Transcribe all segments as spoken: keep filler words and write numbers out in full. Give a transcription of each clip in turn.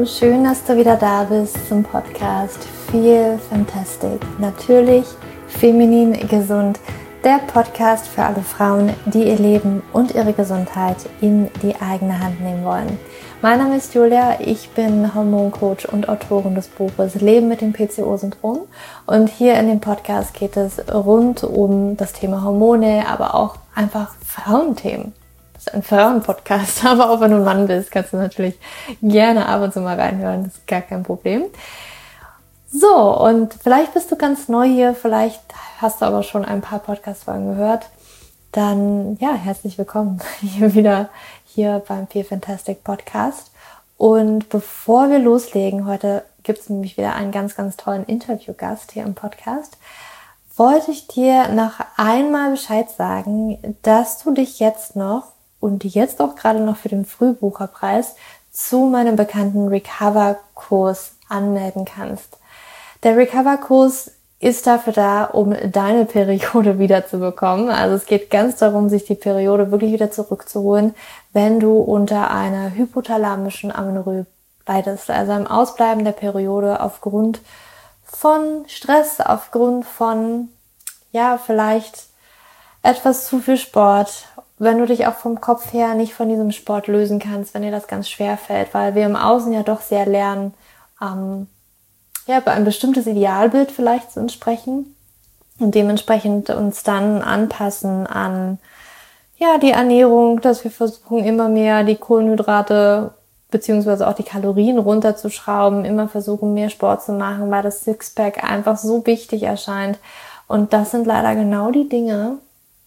Hallo, schön, dass du wieder da bist zum Podcast Feel Fantastic. Natürlich feminin gesund, der Podcast für alle Frauen, die ihr Leben und ihre Gesundheit in die eigene Hand nehmen wollen. Mein Name ist Julia, ich bin Hormoncoach und Autorin des Buches Leben mit dem P C O-Syndrom. Und hier in dem Podcast geht es rund um das Thema Hormone, aber auch einfach Frauenthemen. Das ist ein Frauen-Podcast, aber auch wenn du ein Mann bist, kannst du natürlich gerne ab und zu mal reinhören, das ist gar kein Problem. So, und vielleicht bist du ganz neu hier, vielleicht hast du aber schon ein paar Podcast-Folgen gehört. Dann, ja, herzlich willkommen hier wieder hier beim Feel Fantastic Podcast. Und bevor wir loslegen, heute gibt es nämlich wieder einen ganz, ganz tollen Interviewgast hier im Podcast, wollte ich dir noch einmal Bescheid sagen, dass du dich jetzt noch und jetzt auch gerade noch für den Frühbucherpreis zu meinem bekannten Recover-Kurs anmelden kannst. Der Recover-Kurs ist dafür da, um deine Periode wiederzubekommen. Also es geht ganz darum, sich die Periode wirklich wieder zurückzuholen, wenn du unter einer hypothalamischen Amenorrhoe leidest, also einem Ausbleiben der Periode aufgrund von Stress, aufgrund von, ja, vielleicht etwas zu viel Sport, wenn du dich auch vom Kopf her nicht von diesem Sport lösen kannst, wenn dir das ganz schwer fällt, weil wir im Außen ja doch sehr lernen, ähm, ja, bei ein bestimmtes Idealbild vielleicht zu entsprechen und dementsprechend uns dann anpassen an, ja, die Ernährung, dass wir versuchen immer mehr die Kohlenhydrate beziehungsweise auch die Kalorien runterzuschrauben, immer versuchen mehr Sport zu machen, weil das Sixpack einfach so wichtig erscheint. Und das sind leider genau die Dinge,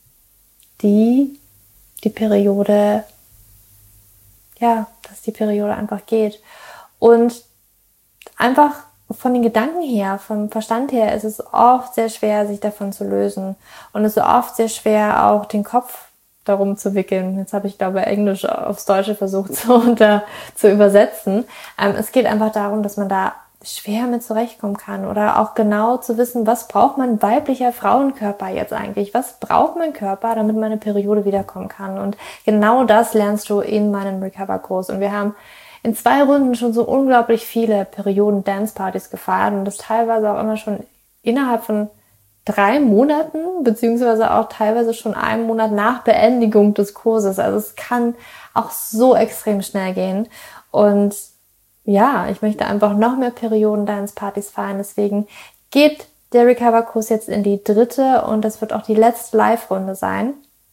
die die Periode, ja, dass die Periode einfach geht. Und einfach von den Gedanken her, vom Verstand her, ist es oft sehr schwer, sich davon zu lösen. Und es ist oft sehr schwer, auch den Kopf darum zu wickeln. Jetzt habe ich, glaube ich, Englisch aufs Deutsche versucht zu, unter, zu übersetzen. Ähm, es geht einfach darum, dass man da schwer mit zurechtkommen kann oder auch genau zu wissen, was braucht mein weiblicher Frauenkörper jetzt eigentlich? Was braucht mein Körper, damit meine Periode wiederkommen kann? Und genau das lernst du in meinem Recover-Kurs. Und wir haben in zwei Runden schon so unglaublich viele Perioden-Dance-Partys gefeiert und das teilweise auch immer schon innerhalb von drei Monaten, beziehungsweise auch teilweise schon einen Monat nach Beendigung des Kurses. Also es kann auch so extrem schnell gehen. Und ja, ich möchte einfach noch mehr Perioden-Dance-Partys feiern. Deswegen geht der Recover-Kurs jetzt in die dritte und das wird auch die letzte Live-Runde sein.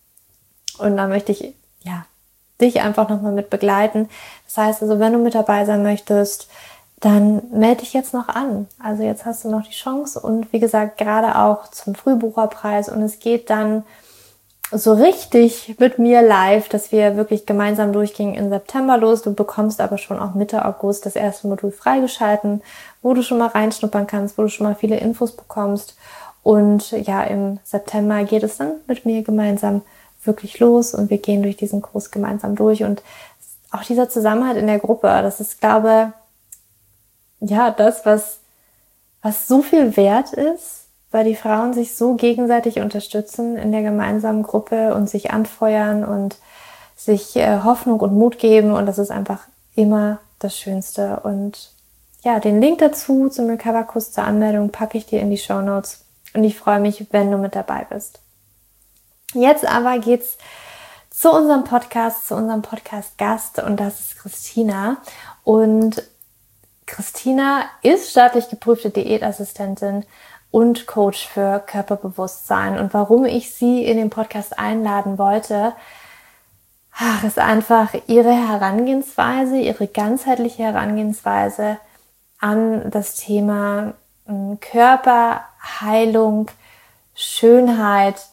Und da möchte ich, ja, dich einfach nochmal mit begleiten. Das heißt also, wenn du mit dabei sein möchtest, dann melde dich jetzt noch an. Also jetzt hast du noch die Chance und wie gesagt, gerade auch zum Frühbucherpreis und es geht dann so richtig mit mir live, dass wir wirklich gemeinsam durchgingen im September los. Du bekommst aber schon auch Mitte August das erste Modul freigeschalten, wo du schon mal reinschnuppern kannst, wo du schon mal viele Infos bekommst. Und ja, im September geht es dann mit mir gemeinsam wirklich los und wir gehen durch diesen Kurs gemeinsam durch. Und auch dieser Zusammenhalt in der Gruppe, das ist, glaube ich, ja, das, was, was so viel wert ist, weil die Frauen sich so gegenseitig unterstützen in der gemeinsamen Gruppe und sich anfeuern und sich äh, Hoffnung und Mut geben und das ist einfach immer das Schönste. Und ja, den Link dazu zum Recover-Kurs zur Anmeldung packe ich dir in die Shownotes und ich freue mich, wenn du mit dabei bist. Jetzt aber geht's zu unserem Podcast, zu unserem Podcast-Gast und das ist Christina. Und Christina ist staatlich geprüfte Diätassistentin und Coach für Körperbewusstsein. Und warum ich sie in den Podcast einladen wollte, ach, ist einfach ihre Herangehensweise, ihre ganzheitliche Herangehensweise an das Thema Körper, Heilung, Schönheit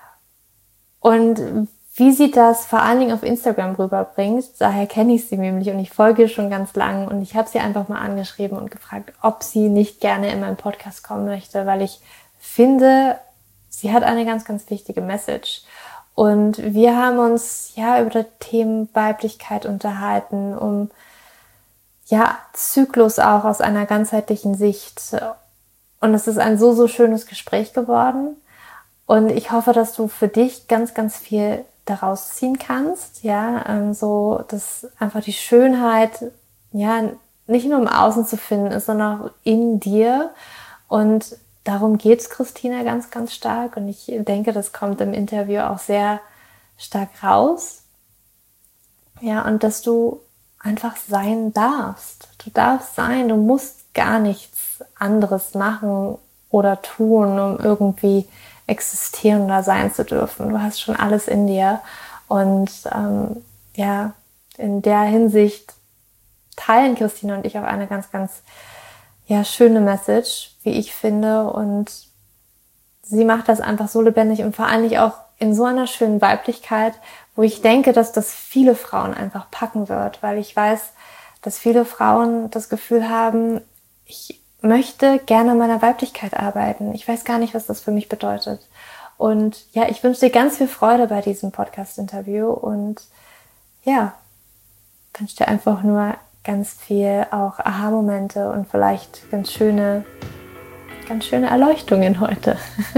und wie sie das vor allen Dingen auf Instagram rüberbringt. Daher kenne ich sie nämlich und ich folge ihr schon ganz lang und ich habe sie einfach mal angeschrieben und gefragt, ob sie nicht gerne in meinen Podcast kommen möchte, weil ich finde, sie hat eine ganz, ganz wichtige Message. Und wir haben uns ja über das Thema Weiblichkeit unterhalten, um ja Zyklus auch aus einer ganzheitlichen Sicht. Und es ist ein so, so schönes Gespräch geworden. Und ich hoffe, dass du für dich ganz, ganz viel daraus ziehen kannst, ja, ähm, so, dass einfach die Schönheit, ja, nicht nur im Außen zu finden ist, sondern auch in dir. Und darum geht es Christina ganz, ganz stark. Und ich denke, das kommt im Interview auch sehr stark raus. Ja, und dass du einfach sein darfst. Du darfst sein, du musst gar nichts anderes machen oder tun, um irgendwie existieren oder sein zu dürfen. Du hast schon alles in dir. Und ähm, ja, in der Hinsicht teilen Christina und ich auch eine ganz, ganz ja, schöne Message, wie ich finde. Und sie macht das einfach so lebendig und vor allem auch in so einer schönen Weiblichkeit, wo ich denke, dass das viele Frauen einfach packen wird, weil ich weiß, dass viele Frauen das Gefühl haben, ich möchte gerne an meiner Weiblichkeit arbeiten. Ich weiß gar nicht, was das für mich bedeutet. Und ja, ich wünsche dir ganz viel Freude bei diesem Podcast-Interview und ja, wünsche dir einfach nur ganz viel auch Aha-Momente und vielleicht ganz schöne, ganz schöne Erleuchtungen heute.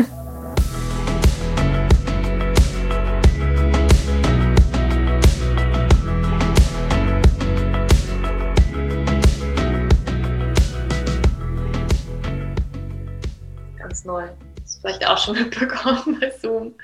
Ganz neu. Das hast du vielleicht auch schon mitbekommen bei Zoom.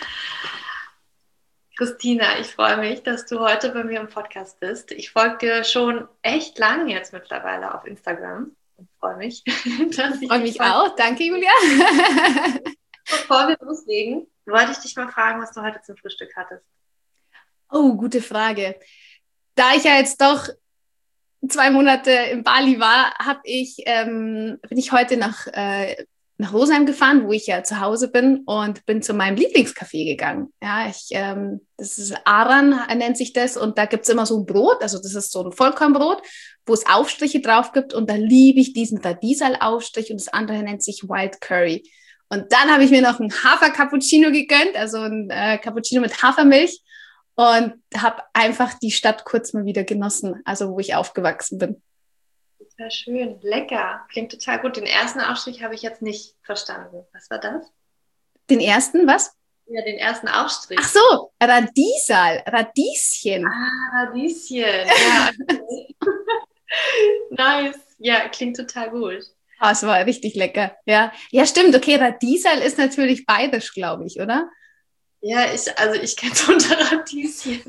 Christina, ich freue mich, dass du heute bei mir im Podcast bist. Ich folge dir schon echt lange jetzt mittlerweile auf Instagram und freue mich, dass ich freue mich auch. Danke, Julia. Bevor wir loslegen, wollte ich dich mal fragen, was du heute zum Frühstück hattest. Oh, gute Frage. Da ich ja jetzt doch zwei Monate in Bali war, hab ich, ähm, bin ich heute nach äh, nach Rosenheim gefahren, wo ich ja zu Hause bin und bin zu meinem Lieblingscafé gegangen. Ja, ich, ähm, das ist Aran, nennt sich das, und da gibt's immer so ein Brot, also das ist so ein Vollkornbrot, wo es Aufstriche drauf gibt und da liebe ich diesen Radisal-Aufstrich und das andere nennt sich Wild Curry. Und dann habe ich mir noch einen Hafer-Cappuccino gegönnt, also ein äh, Cappuccino mit Hafermilch und habe einfach die Stadt kurz mal wieder genossen, also wo ich aufgewachsen bin. Sehr schön, lecker, klingt total gut. Den ersten Aufstrich habe ich jetzt nicht verstanden. Was war das? Den ersten, was? Ja, den ersten Aufstrich. Ach so, Radisal, Radieschen. Ah, Radieschen, ja. Okay. Nice, ja, klingt total gut. Ah, es war richtig lecker, ja. Ja, stimmt, okay, Radisal ist natürlich bayerisch, glaube ich, oder? Ja, ich, also ich kenne es unter Radieschen.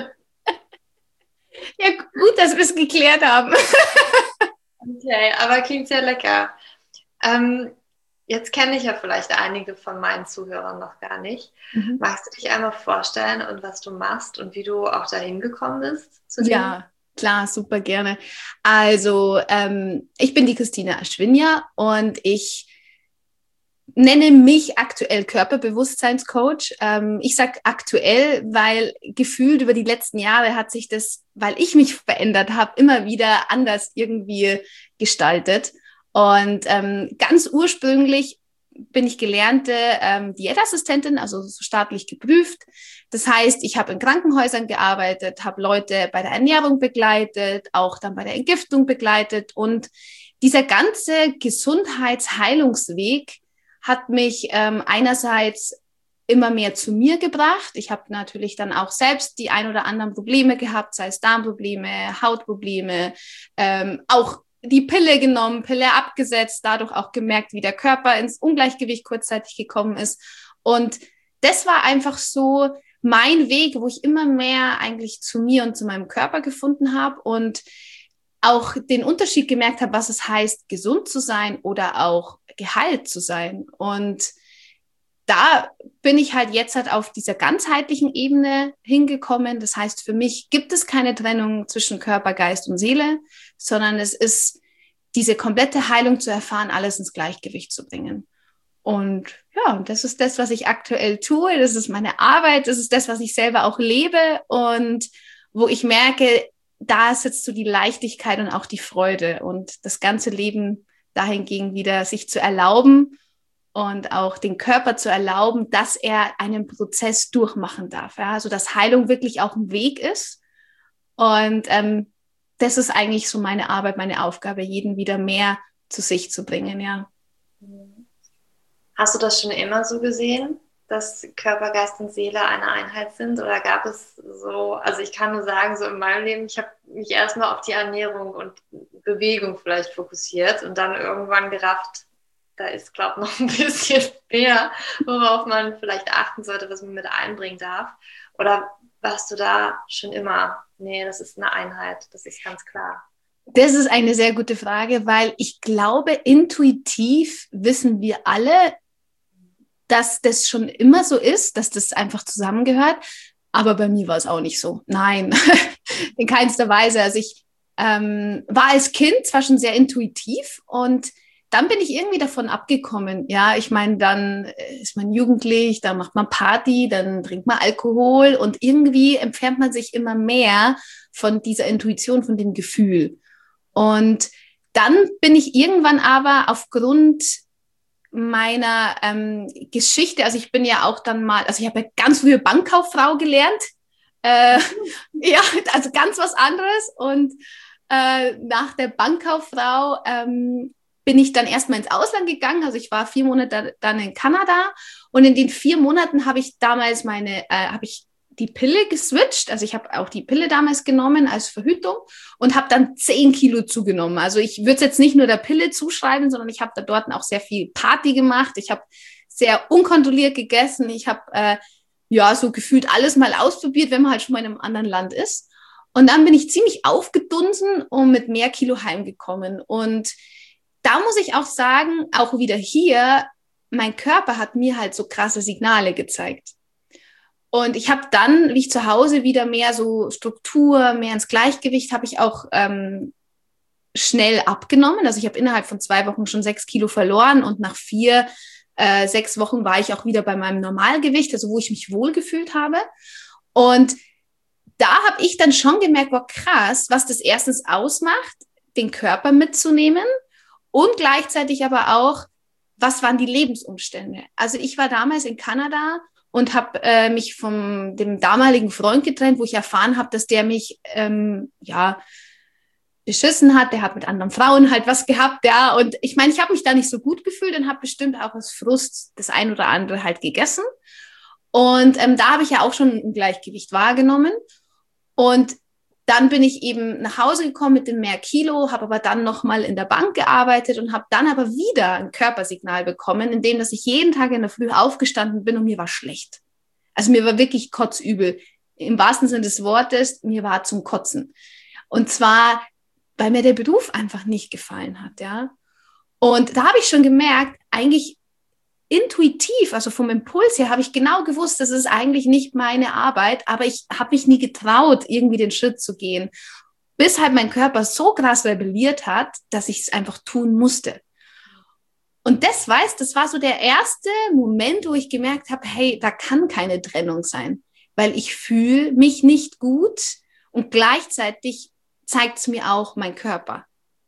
Ja, gut, dass wir es geklärt haben. Okay, aber klingt sehr lecker. Ähm, jetzt kenne ich ja vielleicht einige von meinen Zuhörern noch gar nicht. Mhm. Magst du dich einmal vorstellen und was du machst und wie du auch dahin gekommen bist? Zu ja, klar, super gerne. Also, ähm, ich bin die Christina Aschwinja und ich nenne mich aktuell Körperbewusstseinscoach. Ähm, ich sage aktuell, weil gefühlt über die letzten Jahre hat sich das, weil ich mich verändert habe, immer wieder anders irgendwie gestaltet. Und ähm, ganz ursprünglich bin ich gelernte ähm, Diätassistentin, also so staatlich geprüft. Das heißt, ich habe in Krankenhäusern gearbeitet, habe Leute bei der Ernährung begleitet, auch dann bei der Entgiftung begleitet. Und dieser ganze Gesundheitsheilungsweg hat mich ähm, einerseits immer mehr zu mir gebracht. Ich habe natürlich dann auch selbst die ein oder anderen Probleme gehabt, sei es Darmprobleme, Hautprobleme, ähm, auch die Pille genommen, Pille abgesetzt, dadurch auch gemerkt, wie der Körper ins Ungleichgewicht kurzzeitig gekommen ist. Und das war einfach so mein Weg, wo ich immer mehr eigentlich zu mir und zu meinem Körper gefunden habe und auch den Unterschied gemerkt habe, was es heißt, gesund zu sein oder auch geheilt zu sein. Und da bin ich halt jetzt halt auf dieser ganzheitlichen Ebene hingekommen. Das heißt, für mich gibt es keine Trennung zwischen Körper, Geist und Seele, sondern es ist diese komplette Heilung zu erfahren, alles ins Gleichgewicht zu bringen. Und ja, das ist das, was ich aktuell tue. Das ist meine Arbeit. Das ist das, was ich selber auch lebe und wo ich merke, da ist jetzt so die Leichtigkeit und auch die Freude und das ganze Leben dahingegen wieder sich zu erlauben und auch den Körper zu erlauben, dass er einen Prozess durchmachen darf. Ja? Also dass Heilung wirklich auch ein Weg ist. Und ähm, das ist eigentlich so meine Arbeit, meine Aufgabe, jeden wieder mehr zu sich zu bringen. Ja. Hast du das schon immer so gesehen? dass Körper, Geist und Seele eine Einheit sind? Oder gab es so, also ich kann nur sagen, so in meinem Leben, ich habe mich erstmal auf die Ernährung und Bewegung vielleicht fokussiert und dann irgendwann gerafft, da ist, glaube ich, noch ein bisschen mehr, worauf man vielleicht achten sollte, was man mit einbringen darf. Oder warst du da schon immer? Nee, das ist eine Einheit, das ist ganz klar. Das ist eine sehr gute Frage, weil ich glaube, intuitiv wissen wir alle, dass das schon immer so ist, dass das einfach zusammengehört. Aber bei mir war es auch nicht so. Nein, in keinster Weise. Also ich ähm, war als Kind zwar schon sehr intuitiv und dann bin ich irgendwie davon abgekommen. Ja, ich meine, dann ist man jugendlich, dann macht man Party, dann trinkt man Alkohol und irgendwie entfernt man sich immer mehr von dieser Intuition, von dem Gefühl. Und dann bin ich irgendwann aber aufgrund meiner ähm, Geschichte, also ich bin ja auch dann mal, also ich habe ja ganz früh Bankkauffrau gelernt, äh, ja, also ganz was anderes und äh, nach der Bankkauffrau ähm, bin ich dann erstmal ins Ausland gegangen, also ich war vier Monate dann in Kanada und in den vier Monaten habe ich damals meine, äh, habe ich die Pille geswitcht, also ich habe auch die Pille damals genommen als Verhütung und habe dann zehn Kilo zugenommen. Also ich würde es jetzt nicht nur der Pille zuschreiben, sondern ich habe da dort auch sehr viel Party gemacht. Ich habe sehr unkontrolliert gegessen. Ich habe äh, ja so gefühlt alles mal ausprobiert, wenn man halt schon mal in einem anderen Land ist. Und dann bin ich ziemlich aufgedunsen und mit mehr Kilo heimgekommen. Und da muss ich auch sagen, auch wieder hier, mein Körper hat mir halt so krasse Signale gezeigt. Und ich habe dann, wie ich zu Hause wieder mehr so Struktur, mehr ins Gleichgewicht, habe ich auch ähm, schnell abgenommen. Also ich habe innerhalb von zwei Wochen schon sechs Kilo verloren und nach vier, äh, sechs Wochen war ich auch wieder bei meinem Normalgewicht, also wo ich mich wohlgefühlt habe. Und da habe ich dann schon gemerkt, wow, krass, was das erstens ausmacht, den Körper mitzunehmen und gleichzeitig aber auch, was waren die Lebensumstände. Also ich war damals in Kanada und habe äh, mich von dem damaligen Freund getrennt, wo ich erfahren habe, dass der mich ähm, ja beschissen hat. Der hat mit anderen Frauen halt was gehabt, ja. Und ich meine, ich habe mich da nicht so gut gefühlt und habe bestimmt auch aus Frust das ein oder andere halt gegessen. Und ähm, da habe ich ja auch schon ein Gleichgewicht wahrgenommen. Und dann bin ich eben nach Hause gekommen mit dem mehr Kilo, habe aber dann nochmal in der Bank gearbeitet und habe dann aber wieder ein Körpersignal bekommen, in dem, dass ich jeden Tag in der Früh aufgestanden bin und mir war schlecht. Also mir war wirklich kotzübel. Im wahrsten Sinne des Wortes, mir war zum Kotzen. Und zwar, weil mir der Beruf einfach nicht gefallen hat, ja. Und da habe ich schon gemerkt, eigentlich intuitiv, also vom Impuls her, habe ich genau gewusst, das ist eigentlich nicht meine Arbeit, aber ich habe mich nie getraut, irgendwie den Schritt zu gehen, bis halt mein Körper so krass rebelliert hat, dass ich es einfach tun musste. Und das, weißt, das war so der erste Moment, wo ich gemerkt habe, hey, da kann keine Trennung sein, weil ich fühle mich nicht gut und gleichzeitig zeigt es mir auch mein Körper.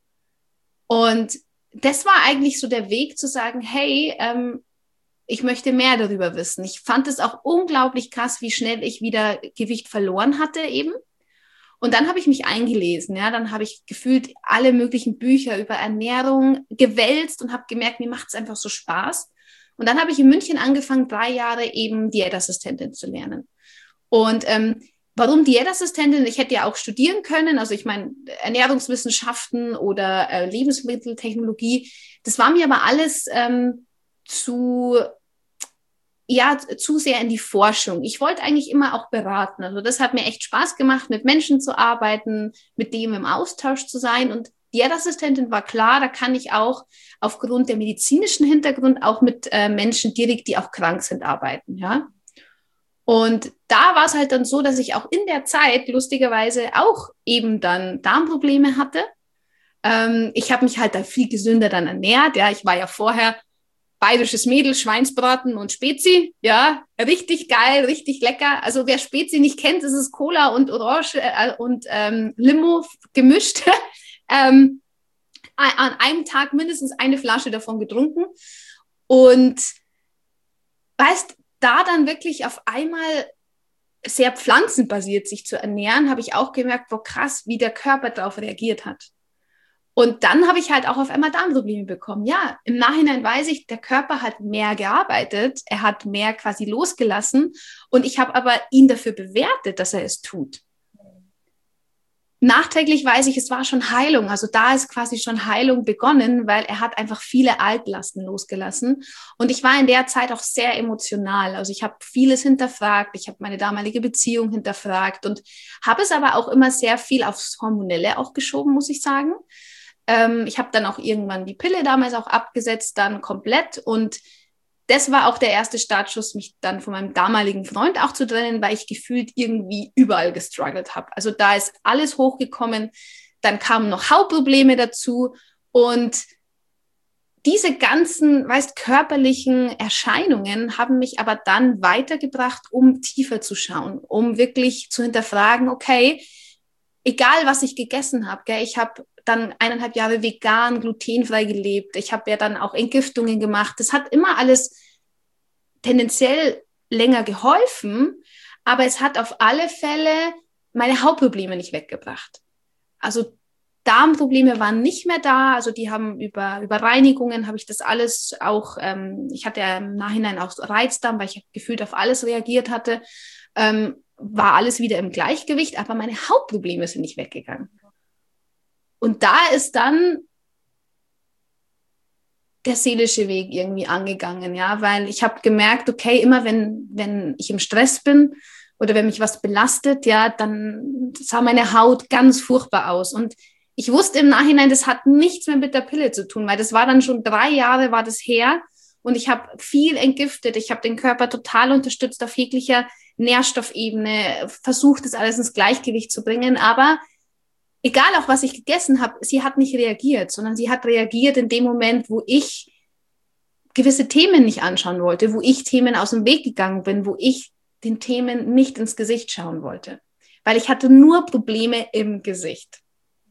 Und das war eigentlich so der Weg zu sagen, hey, ähm, ich möchte mehr darüber wissen. Ich fand es auch unglaublich krass, wie schnell ich wieder Gewicht verloren hatte eben. Und dann habe ich mich eingelesen. Ja, dann habe ich gefühlt alle möglichen Bücher über Ernährung gewälzt und habe gemerkt, mir macht es einfach so Spaß. Und dann habe ich in München angefangen, drei Jahre eben Diätassistentin zu lernen. Und ähm, warum Diätassistentin? Ich hätte ja auch studieren können. Also ich meine, Ernährungswissenschaften oder äh, Lebensmitteltechnologie. Das war mir aber alles ähm, zu... ja, zu sehr in die Forschung. Ich wollte eigentlich immer auch beraten. Also das hat mir echt Spaß gemacht, mit Menschen zu arbeiten, mit dem im Austausch zu sein. Und Diätassistentin war klar, da kann ich auch aufgrund der medizinischen Hintergrund auch mit äh, Menschen direkt, die auch krank sind, arbeiten, ja. Und da war es halt dann so, dass ich auch in der Zeit lustigerweise auch eben dann Darmprobleme hatte. Ähm, ich habe mich halt da viel gesünder dann ernährt. Ja, ich war ja vorher bayerisches Mädel, Schweinsbraten und Spezi, ja, richtig geil, richtig lecker. Also wer Spezi nicht kennt, ist es Cola und Orange äh, und ähm, Limo gemischt. ähm, an einem Tag mindestens eine Flasche davon getrunken. Und weißt, da dann wirklich auf einmal sehr pflanzenbasiert sich zu ernähren, habe ich auch gemerkt, wo krass, wie der Körper darauf reagiert hat. Und dann habe ich halt auch auf einmal Darmprobleme bekommen. Ja, im Nachhinein weiß ich, der Körper hat mehr gearbeitet, er hat mehr quasi losgelassen und ich habe aber ihn dafür bewertet, dass er es tut. Nachträglich weiß ich, es war schon Heilung. Also da ist quasi schon Heilung begonnen, weil er hat einfach viele Altlasten losgelassen. Und ich war in der Zeit auch sehr emotional. Also ich habe vieles hinterfragt. Ich habe meine damalige Beziehung hinterfragt und habe es aber auch immer sehr viel aufs Hormonelle auch geschoben, muss ich sagen. Ähm, ich habe dann auch irgendwann die Pille damals auch abgesetzt, dann komplett. Und das war auch der erste Startschuss, mich dann von meinem damaligen Freund auch zu trennen, weil ich gefühlt irgendwie überall gestruggelt habe. Also da ist alles hochgekommen, dann kamen noch Hautprobleme dazu und diese ganzen, weißt, körperlichen Erscheinungen haben mich aber dann weitergebracht, um tiefer zu schauen, um wirklich zu hinterfragen, okay, egal was ich gegessen habe, gell, ich habe dann eineinhalb Jahre vegan, glutenfrei gelebt. Ich habe ja dann auch Entgiftungen gemacht. Das hat immer alles tendenziell länger geholfen, aber es hat auf alle Fälle meine Hautprobleme nicht weggebracht. Also Darmprobleme waren nicht mehr da, also die haben über, über Reinigungen habe ich das alles auch, ähm, ich hatte ja im Nachhinein auch Reizdarm, weil ich gefühlt auf alles reagiert hatte, ähm, war alles wieder im Gleichgewicht, aber meine Hautprobleme sind nicht weggegangen. Und da ist dann der seelische Weg irgendwie angegangen, ja, weil ich habe gemerkt, okay, immer wenn, wenn ich im Stress bin oder wenn mich was belastet, ja, dann sah meine Haut ganz furchtbar aus. Und ich wusste im Nachhinein, das hat nichts mehr mit der Pille zu tun, weil das war dann schon drei Jahre war das her und ich habe viel entgiftet, ich habe den Körper total unterstützt auf jeglicher Nährstoffebene, versucht, das alles ins Gleichgewicht zu bringen, aber egal auch, was ich gegessen habe, sie hat nicht reagiert, sondern sie hat reagiert in dem Moment, wo ich gewisse Themen nicht anschauen wollte, wo ich Themen aus dem Weg gegangen bin, wo ich den Themen nicht ins Gesicht schauen wollte. Weil ich hatte nur Probleme im Gesicht.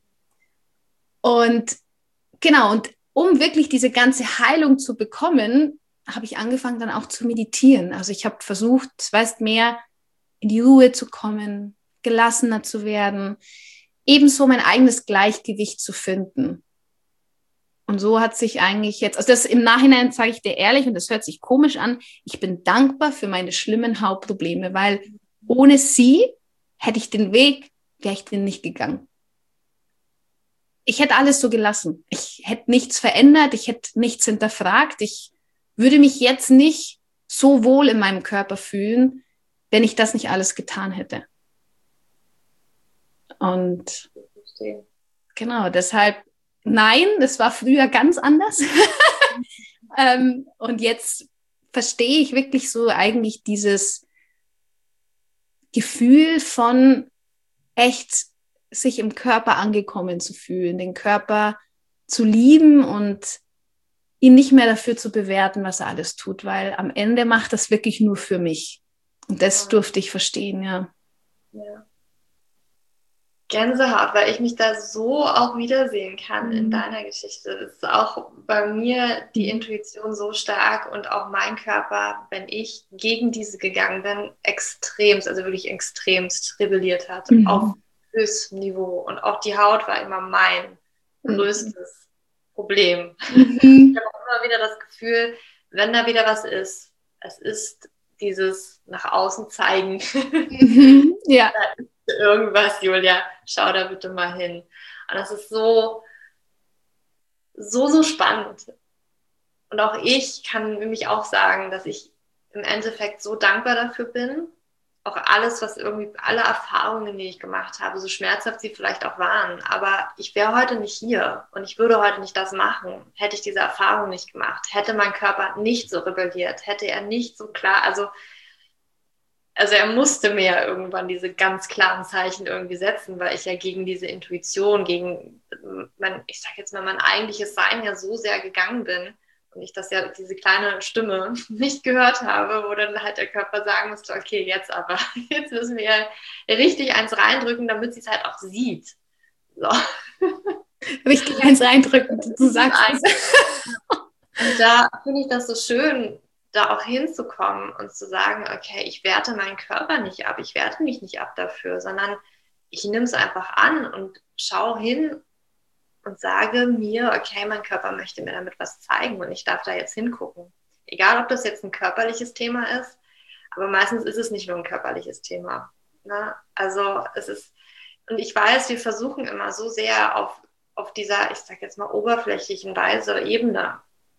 Und genau, und um wirklich diese ganze Heilung zu bekommen, habe ich angefangen dann auch zu meditieren. Also ich habe versucht, weißt, mehr in die Ruhe zu kommen, gelassener zu werden, ebenso mein eigenes Gleichgewicht zu finden. Und so hat sich eigentlich jetzt, also das im Nachhinein sage ich dir ehrlich, und das hört sich komisch an, ich bin dankbar für meine schlimmen Hautprobleme, weil ohne sie hätte ich den Weg, wäre ich den nicht gegangen. Ich hätte alles so gelassen. Ich hätte nichts verändert, ich hätte nichts hinterfragt. Ich würde mich jetzt nicht so wohl in meinem Körper fühlen, wenn ich das nicht alles getan hätte. Und genau, deshalb, nein, das war früher ganz anders. ähm, und jetzt verstehe ich wirklich so eigentlich dieses Gefühl von echt sich im Körper angekommen zu fühlen, den Körper zu lieben und ihn nicht mehr dafür zu bewerten, was er alles tut, weil am Ende macht das wirklich nur für mich. Und das durfte ich verstehen, ja. Ja. Gänsehaut, weil ich mich da so auch wiedersehen kann mhm. in deiner Geschichte. Das ist auch bei mir die Intuition so stark und auch mein Körper, wenn ich gegen diese gegangen bin, extremst, also wirklich extremst rebelliert hat, mhm. auf höchstem Niveau. Und auch die Haut war immer mein mhm. größtes Problem. Mhm. Ich habe auch immer wieder das Gefühl, wenn da wieder was ist, es ist dieses nach außen zeigen. Mhm. Ja. Irgendwas, Julia, schau da bitte mal hin. Und das ist so, so, so spannend. Und auch ich kann nämlich auch sagen, dass ich im Endeffekt so dankbar dafür bin. Auch alles, was irgendwie, alle Erfahrungen, die ich gemacht habe, so schmerzhaft sie vielleicht auch waren. Aber ich wäre heute nicht hier und ich würde heute nicht das machen, hätte ich diese Erfahrung nicht gemacht. Hätte mein Körper nicht so rebelliert, hätte er nicht so klar, also Also er musste mir ja irgendwann diese ganz klaren Zeichen irgendwie setzen, weil ich ja gegen diese Intuition, gegen mein, ich sag jetzt mal, mein eigentliches Sein ja so sehr gegangen bin und ich das ja, diese kleine Stimme nicht gehört habe, wo dann halt der Körper sagen musste, okay, jetzt aber, jetzt müssen wir ja richtig eins reindrücken, damit sie es halt auch sieht. So. Richtig eins reindrücken, du sagst es. Und da finde ich das so schön, da auch hinzukommen und zu sagen, okay, ich werte meinen Körper nicht ab, ich werte mich nicht ab dafür, sondern ich nehme es einfach an und schaue hin, und sage mir, okay, mein Körper möchte mir damit was zeigen und ich darf da jetzt hingucken. Egal, ob das jetzt ein körperliches Thema ist, aber meistens ist es nicht nur ein körperliches Thema. Ne? Also es ist, und ich weiß, wir versuchen immer so sehr auf, auf dieser, ich sag jetzt mal, oberflächlichen Weise, Ebene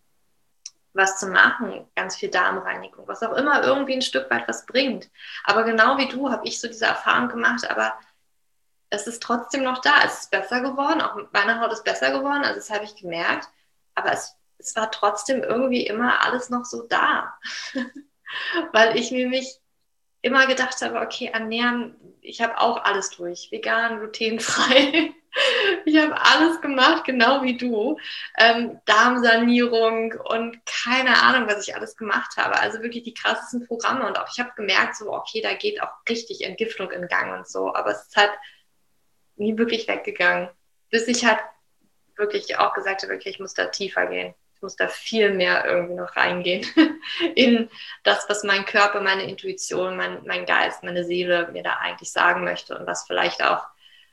was zu machen, ganz viel Darmreinigung, was auch immer irgendwie ein Stück weit was bringt. Aber genau wie du habe ich so diese Erfahrung gemacht, aber es ist trotzdem noch da. Es ist besser geworden, auch meine Haut ist besser geworden, also das habe ich gemerkt, aber es, es war trotzdem irgendwie immer alles noch so da. Weil ich mir mich immer gedacht habe, okay, ernähren, ich habe auch alles durch, vegan, glutenfrei. Ich habe alles gemacht, genau wie du. Ähm, Darmsanierung und keine Ahnung, was ich alles gemacht habe. Also wirklich die krassesten Programme. Und auch ich habe gemerkt, so, okay, da geht auch richtig Entgiftung in Gang und so. Aber es ist halt nie wirklich weggegangen. Bis ich halt wirklich auch gesagt habe, okay, ich muss da tiefer gehen. Ich muss da viel mehr irgendwie noch reingehen in das, was mein Körper, meine Intuition, mein, mein Geist, meine Seele mir da eigentlich sagen möchte und was vielleicht auch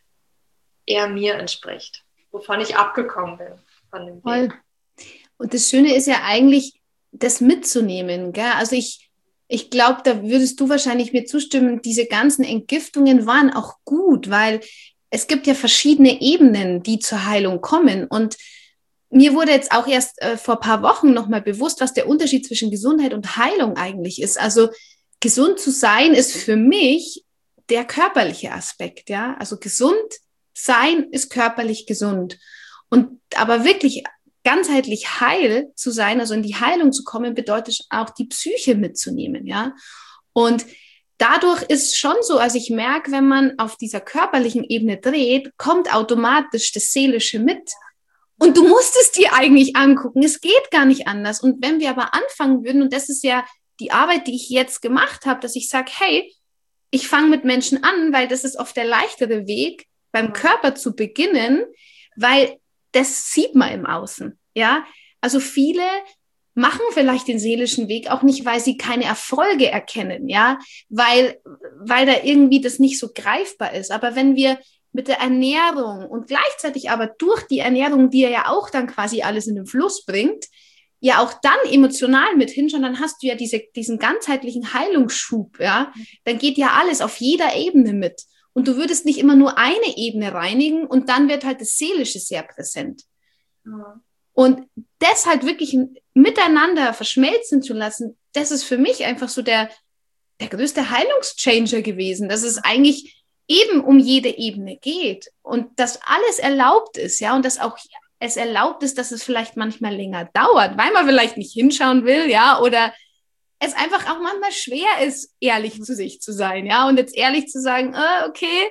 eher mir entspricht, wovon ich abgekommen bin von dem Weg. Und das Schöne ist ja eigentlich, das mitzunehmen, gell? Also ich, ich glaube, da würdest du wahrscheinlich mir zustimmen, diese ganzen Entgiftungen waren auch gut, weil es gibt ja verschiedene Ebenen, die zur Heilung kommen. Und mir wurde jetzt auch erst äh, vor ein paar Wochen nochmal bewusst, was der Unterschied zwischen Gesundheit und Heilung eigentlich ist. Also gesund zu sein ist für mich der körperliche Aspekt, ja. Also gesund sein ist körperlich gesund. Und aber wirklich ganzheitlich heil zu sein, also in die Heilung zu kommen, bedeutet auch die Psyche mitzunehmen, ja. Und dadurch ist schon so, also ich merke, wenn man auf dieser körperlichen Ebene dreht, kommt automatisch das Seelische mit. Und du musst es dir eigentlich angucken. Es geht gar nicht anders. Und wenn wir aber anfangen würden, und das ist ja die Arbeit, die ich jetzt gemacht habe, dass ich sage, hey, ich fange mit Menschen an, weil das ist oft der leichtere Weg, beim Körper zu beginnen, weil das sieht man im Außen, ja. Also viele machen vielleicht den seelischen Weg auch nicht, weil sie keine Erfolge erkennen, ja, weil, weil da irgendwie das nicht so greifbar ist. Aber wenn wir mit der Ernährung und gleichzeitig aber durch die Ernährung, die ja auch dann quasi alles in den Fluss bringt, ja auch dann emotional mit hinschauen, dann hast du ja diese, diesen ganzheitlichen Heilungsschub, ja, dann geht ja alles auf jeder Ebene mit. Und du würdest nicht immer nur eine Ebene reinigen und dann wird halt das Seelische sehr präsent. Ja. Und das halt wirklich miteinander verschmelzen zu lassen, das ist für mich einfach so der, der größte Heilungschanger gewesen, dass es eigentlich eben um jede Ebene geht und dass alles erlaubt ist, ja, und dass auch es erlaubt ist, dass es vielleicht manchmal länger dauert, weil man vielleicht nicht hinschauen will, ja, oder es einfach auch manchmal schwer ist, ehrlich zu sich zu sein, ja, und jetzt ehrlich zu sagen, äh, okay,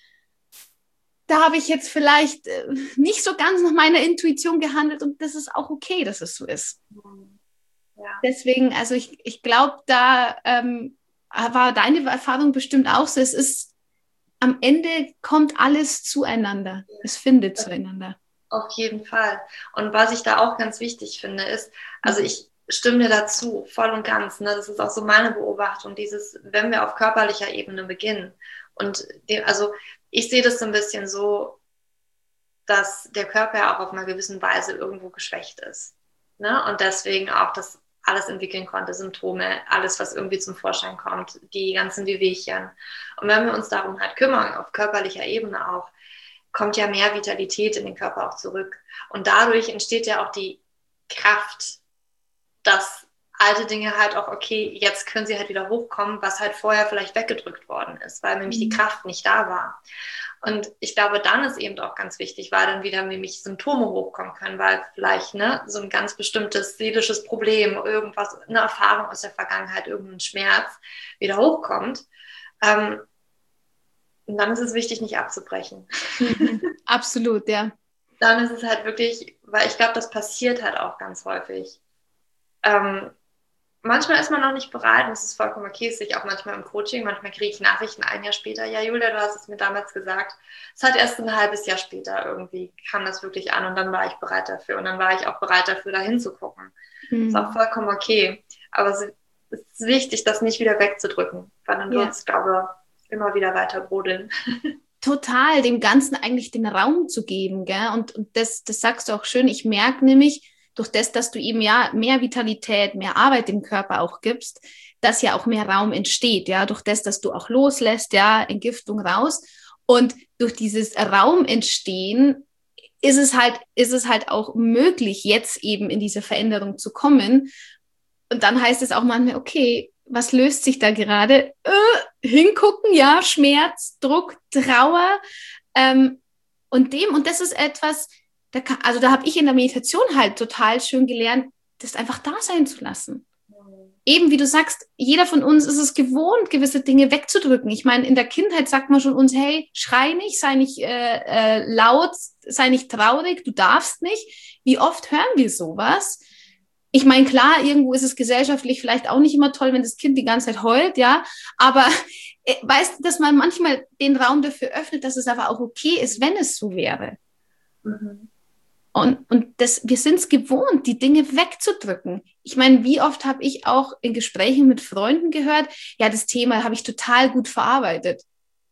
da habe ich jetzt vielleicht äh, nicht so ganz nach meiner Intuition gehandelt und das ist auch okay, dass es so ist. Ja. Deswegen, also ich, ich glaube, da ähm, war deine Erfahrung bestimmt auch so, es ist, am Ende kommt alles zueinander, ja. Es findet ja. zueinander. Auf jeden Fall. Und was ich da auch ganz wichtig finde, ist, also ich stimme dir dazu, voll und ganz. Ne? Das ist auch so meine Beobachtung, dieses, wenn wir auf körperlicher Ebene beginnen. Und die, also ich sehe das so ein bisschen so, dass der Körper ja auch auf einer gewissen Weise irgendwo geschwächt ist. Ne? Und deswegen auch das alles entwickeln konnte, Symptome, alles, was irgendwie zum Vorschein kommt, die ganzen Wehwehchen. Und wenn wir uns darum halt kümmern, auf körperlicher Ebene auch, kommt ja mehr Vitalität in den Körper auch zurück. Und dadurch entsteht ja auch die Kraft, dass alte Dinge halt auch, okay, jetzt können sie halt wieder hochkommen, was halt vorher vielleicht weggedrückt worden ist, weil nämlich die Kraft nicht da war. Und ich glaube, dann ist eben auch ganz wichtig, weil dann wieder nämlich Symptome hochkommen können, weil vielleicht ne, so ein ganz bestimmtes seelisches Problem, irgendwas, eine Erfahrung aus der Vergangenheit, irgendein Schmerz wieder hochkommt. Ähm, und dann ist es wichtig, nicht abzubrechen. Mhm. Absolut, ja. Dann ist es halt wirklich, weil ich glaube, das passiert halt auch ganz häufig. Ähm, manchmal ist man noch nicht bereit und es ist vollkommen okay, es sehe ich auch manchmal im Coaching, manchmal kriege ich Nachrichten ein Jahr später, ja Julia, du hast es mir damals gesagt, es hat erst ein halbes Jahr später irgendwie, kam das wirklich an und dann war ich bereit dafür und dann war ich auch bereit dafür, da hinzugucken. Mhm. Ist auch vollkommen okay, aber es ist wichtig, das nicht wieder wegzudrücken, weil dann wird es, glaube ich, immer wieder weiter brodeln. total dem Ganzen eigentlich den Raum zu geben, gell? Und, und das, das sagst du auch schön. Ich merke nämlich, durch das, dass du eben ja mehr Vitalität, mehr Arbeit im Körper auch gibst, dass ja auch mehr Raum entsteht, ja, durch das, dass du auch loslässt, ja, Entgiftung raus. Und durch dieses Raum entstehen ist es halt, ist es halt auch möglich, jetzt eben in diese Veränderung zu kommen. Und dann heißt es auch manchmal, okay, was löst sich da gerade? Äh, hingucken, ja, Schmerz, Druck, Trauer. Ähm, und dem, und das ist etwas, da kann, also da habe ich in der Meditation halt total schön gelernt, das einfach da sein zu lassen. Eben wie du sagst, jeder von uns ist es gewohnt, gewisse Dinge wegzudrücken. Ich meine, in der Kindheit sagt man schon uns, hey, schrei nicht, sei nicht äh, äh, laut, sei nicht traurig, du darfst nicht. Wie oft hören wir sowas? Ich meine, klar, irgendwo ist es gesellschaftlich vielleicht auch nicht immer toll, wenn das Kind die ganze Zeit heult, ja, aber äh, weißt du, dass man manchmal den Raum dafür öffnet, dass es aber auch okay ist, wenn es so wäre. Mhm. Und, und das, wir sind es gewohnt, die Dinge wegzudrücken. Ich meine, wie oft habe ich auch in Gesprächen mit Freunden gehört, ja, das Thema habe ich total gut verarbeitet.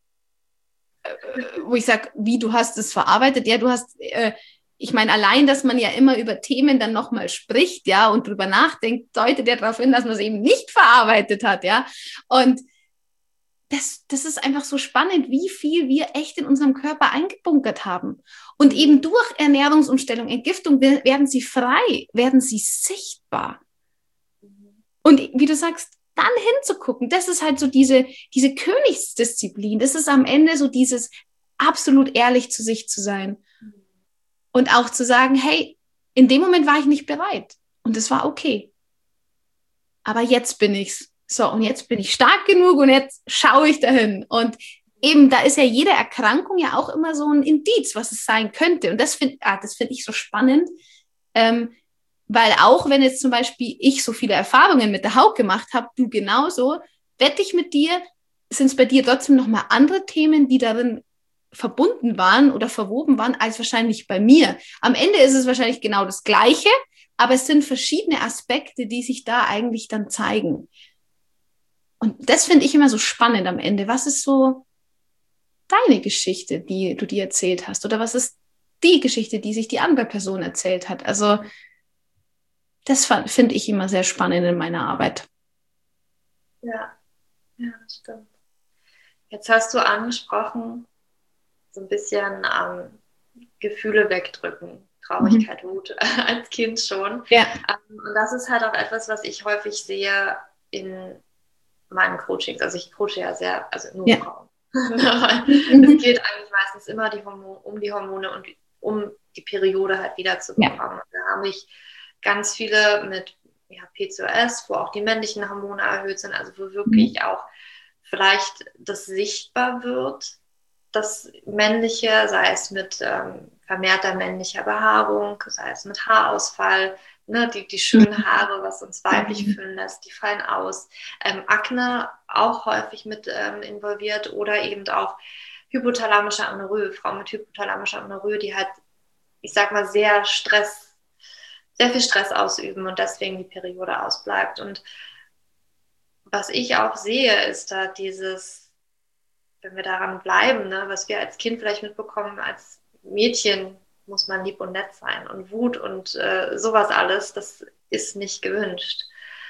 Äh, wo ich sage, wie, du hast es verarbeitet? Ja, du hast, äh, ich meine, allein, dass man ja immer über Themen dann nochmal spricht, ja, und drüber nachdenkt, deutet ja darauf hin, dass man es eben nicht verarbeitet hat, ja. Und Das, das ist einfach so spannend, wie viel wir echt in unserem Körper eingebunkert haben. Und eben durch Ernährungsumstellung, Entgiftung werden sie frei, werden sie sichtbar. Und wie du sagst, dann hinzugucken, das ist halt so diese, diese Königsdisziplin. Das ist am Ende so dieses absolut ehrlich zu sich zu sein. Und auch zu sagen, hey, in dem Moment war ich nicht bereit. Und das war okay. Aber jetzt bin ich's. So, und jetzt bin ich stark genug und jetzt schaue ich dahin. Und eben, da ist ja jede Erkrankung ja auch immer so ein Indiz, was es sein könnte. Und das finde ah, das find ich so spannend, ähm, weil auch wenn jetzt zum Beispiel ich so viele Erfahrungen mit der Haut gemacht habe, du genauso, wette ich mit dir, sind es bei dir trotzdem nochmal andere Themen, die darin verbunden waren oder verwoben waren, als wahrscheinlich bei mir. Am Ende ist es wahrscheinlich genau das Gleiche, aber es sind verschiedene Aspekte, die sich da eigentlich dann zeigen. Und das finde ich immer so spannend am Ende. Was ist so deine Geschichte, die du dir erzählt hast? Oder was ist die Geschichte, die sich die andere Person erzählt hat? Also das finde ich immer sehr spannend in meiner Arbeit. Ja, ja, das stimmt. Jetzt hast du angesprochen, so ein bisschen ähm, Gefühle wegdrücken. Traurigkeit, mhm. Wut als Kind schon. Ja. Ähm, und das ist halt auch etwas, was ich häufig sehe in meinen Coachings, also ich coache ja sehr, also nur ja. Frauen. Es geht eigentlich meistens immer die Hormone, um die Hormone und um die Periode halt wiederzubekommen. Ja. Da habe ich ganz viele mit ja, P C O S, wo auch die männlichen Hormone erhöht sind, also wo wirklich mhm. auch vielleicht das sichtbar wird, das Männliche, sei es mit ähm, vermehrter männlicher Behaarung, sei es mit Haarausfall, ne, die, die schönen Haare, was uns weiblich fühlen lässt, die fallen aus. Ähm, Akne auch häufig mit ähm, involviert oder eben auch hypothalamische Amenorrhoe, Frauen mit hypothalamischer Amenorrhoe, die halt, ich sag mal, sehr Stress, sehr viel Stress ausüben und deswegen die Periode ausbleibt. Und was ich auch sehe, ist da dieses, wenn wir daran bleiben, ne, was wir als Kind vielleicht mitbekommen, als Mädchen muss man lieb und nett sein und Wut und äh, sowas alles, das ist nicht gewünscht.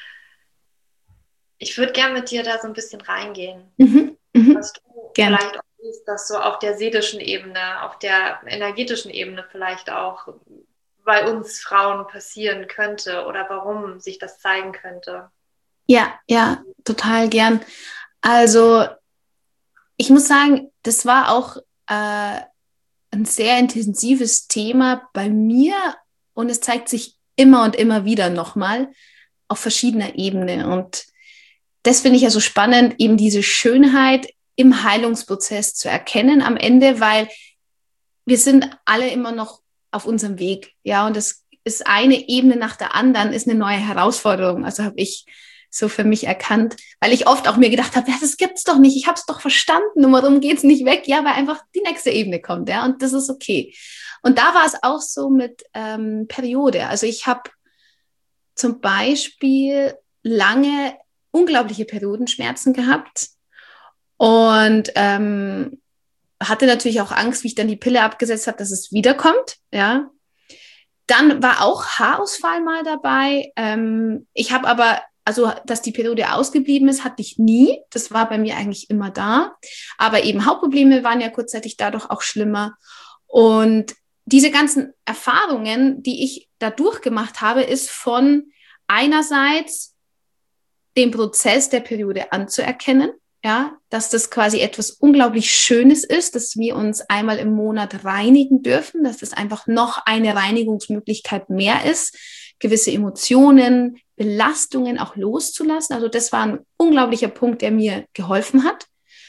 Ich würde gerne mit dir da so ein bisschen reingehen, mhm, was du gern. Vielleicht auch siehst, dass so auf der seelischen Ebene, auf der energetischen Ebene vielleicht auch bei uns Frauen passieren könnte oder warum sich das zeigen könnte. Ja, ja, total gern. Also ich muss sagen, das war auch äh, ein sehr intensives Thema bei mir und es zeigt sich immer und immer wieder nochmal auf verschiedener Ebene. Und das finde ich ja so spannend, eben diese Schönheit im Heilungsprozess zu erkennen am Ende, weil wir sind alle immer noch auf unserem Weg. Ja, und das ist eine Ebene nach der anderen, ist eine neue Herausforderung. Also habe ich so für mich erkannt, weil ich oft auch mir gedacht habe, ja, das gibt's doch nicht, ich habe es doch verstanden und warum geht's nicht weg? Ja, weil einfach die nächste Ebene kommt, ja, und das ist okay. Und da war es auch so mit ähm, Periode. Also ich habe zum Beispiel lange unglaubliche Periodenschmerzen gehabt und ähm, hatte natürlich auch Angst, wie ich dann die Pille abgesetzt habe, dass es wiederkommt, ja. Dann war auch Haarausfall mal dabei. Ähm, ich habe aber, also dass die Periode ausgeblieben ist, hatte ich nie. Das war bei mir eigentlich immer da. Aber eben Hautprobleme waren ja kurzzeitig dadurch auch schlimmer. Und diese ganzen Erfahrungen, die ich da durchgemacht habe, ist von einerseits den Prozess der Periode anzuerkennen, ja, dass das quasi etwas unglaublich Schönes ist, dass wir uns einmal im Monat reinigen dürfen, dass das einfach noch eine Reinigungsmöglichkeit mehr ist, gewisse Emotionen, Belastungen auch loszulassen. Also das war ein unglaublicher Punkt, der mir geholfen hat.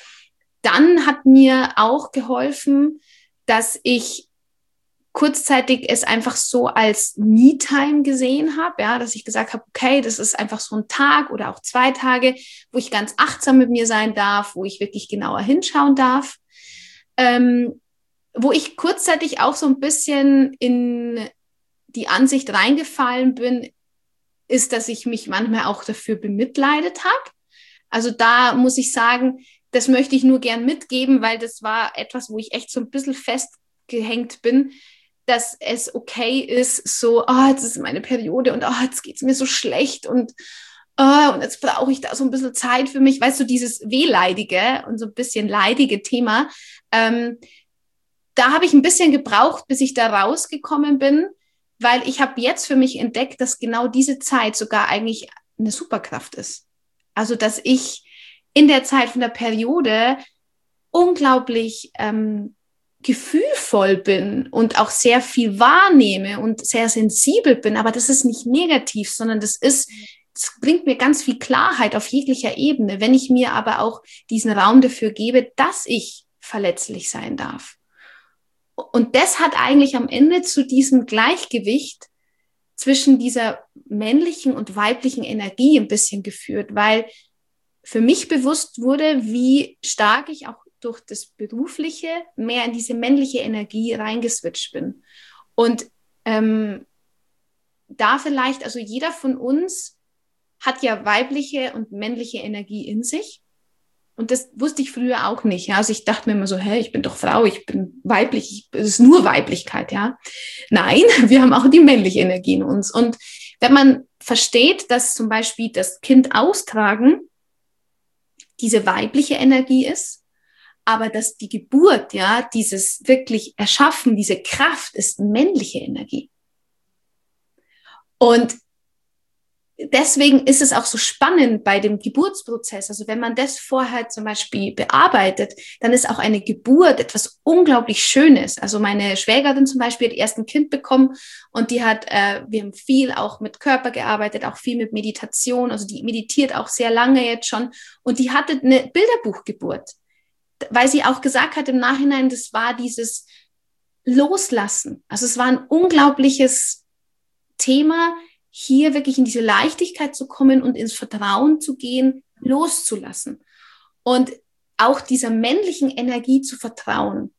Dann hat mir auch geholfen, dass ich kurzzeitig es einfach so als Me-Time gesehen habe, ja, dass ich gesagt habe, okay, das ist einfach so ein Tag oder auch zwei Tage, wo ich ganz achtsam mit mir sein darf, wo ich wirklich genauer hinschauen darf, ähm, wo ich kurzzeitig auch so ein bisschen in die Ansicht reingefallen bin, ist, dass ich mich manchmal auch dafür bemitleidet habe. Also da muss ich sagen, das möchte ich nur gern mitgeben, weil das war etwas, wo ich echt so ein bisschen festgehängt bin, dass es okay ist, so, oh, jetzt ist meine Periode und oh, jetzt geht es mir so schlecht und, oh, und jetzt brauche ich da so ein bisschen Zeit für mich. Weißt du, dieses wehleidige und so ein bisschen leidige Thema, ähm, da habe ich ein bisschen gebraucht, bis ich da rausgekommen bin, weil ich habe jetzt für mich entdeckt, dass genau diese Zeit sogar eigentlich eine Superkraft ist. Also, dass ich in der Zeit von der Periode unglaublich ähm, gefühlvoll bin und auch sehr viel wahrnehme und sehr sensibel bin, aber das ist nicht negativ, sondern das ist, das bringt mir ganz viel Klarheit auf jeglicher Ebene, wenn ich mir aber auch diesen Raum dafür gebe, dass ich verletzlich sein darf. Und das hat eigentlich am Ende zu diesem Gleichgewicht zwischen dieser männlichen und weiblichen Energie ein bisschen geführt, weil für mich bewusst wurde, wie stark ich auch durch das Berufliche mehr in diese männliche Energie reingeswitcht bin. Und ähm, da vielleicht, also jeder von uns hat ja weibliche und männliche Energie in sich. Und das wusste ich früher auch nicht. Ja? Also ich dachte mir immer so, hey, ich bin doch Frau, ich bin weiblich, es ist nur Weiblichkeit. Ja? Nein, wir haben auch die männliche Energie in uns. Und wenn man versteht, dass zum Beispiel das Kind austragen diese weibliche Energie ist, aber dass die Geburt, ja, dieses wirklich Erschaffen, diese Kraft ist männliche Energie. Und deswegen ist es auch so spannend bei dem Geburtsprozess. Also wenn man das vorher zum Beispiel bearbeitet, dann ist auch eine Geburt etwas unglaublich Schönes. Also meine Schwägerin zum Beispiel hat erst ein Kind bekommen und die hat, äh, wir haben viel auch mit Körper gearbeitet, auch viel mit Meditation. Also die meditiert auch sehr lange jetzt schon und die hatte eine Bilderbuchgeburt, weil sie auch gesagt hat im Nachhinein, das war dieses Loslassen. Also es war ein unglaubliches Thema, hier wirklich in diese Leichtigkeit zu kommen und ins Vertrauen zu gehen, loszulassen. Und auch dieser männlichen Energie zu vertrauen.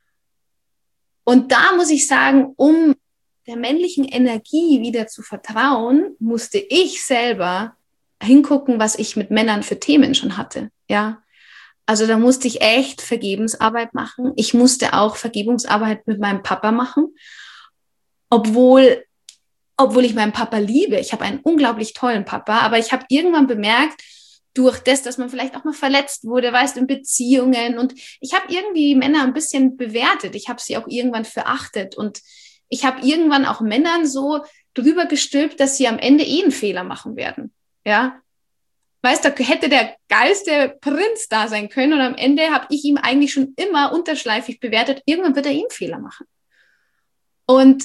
Und da muss ich sagen, um der männlichen Energie wieder zu vertrauen, musste ich selber hingucken, was ich mit Männern für Themen schon hatte. Ja, also da musste ich echt Vergebensarbeit machen. Ich musste auch Vergebungsarbeit mit meinem Papa machen, obwohl obwohl ich meinen Papa liebe. Ich habe einen unglaublich tollen Papa, aber ich habe irgendwann bemerkt, durch das, dass man vielleicht auch mal verletzt wurde, weißt, in Beziehungen und ich habe irgendwie Männer ein bisschen bewertet. Ich habe sie auch irgendwann verachtet und ich habe irgendwann auch Männern so drüber gestülpt, dass sie am Ende eh einen Fehler machen werden. Ja, weißt, da hätte der geilste Prinz da sein können und am Ende habe ich ihm eigentlich schon immer unterschleifig bewertet, irgendwann wird er eh einen Fehler machen. Und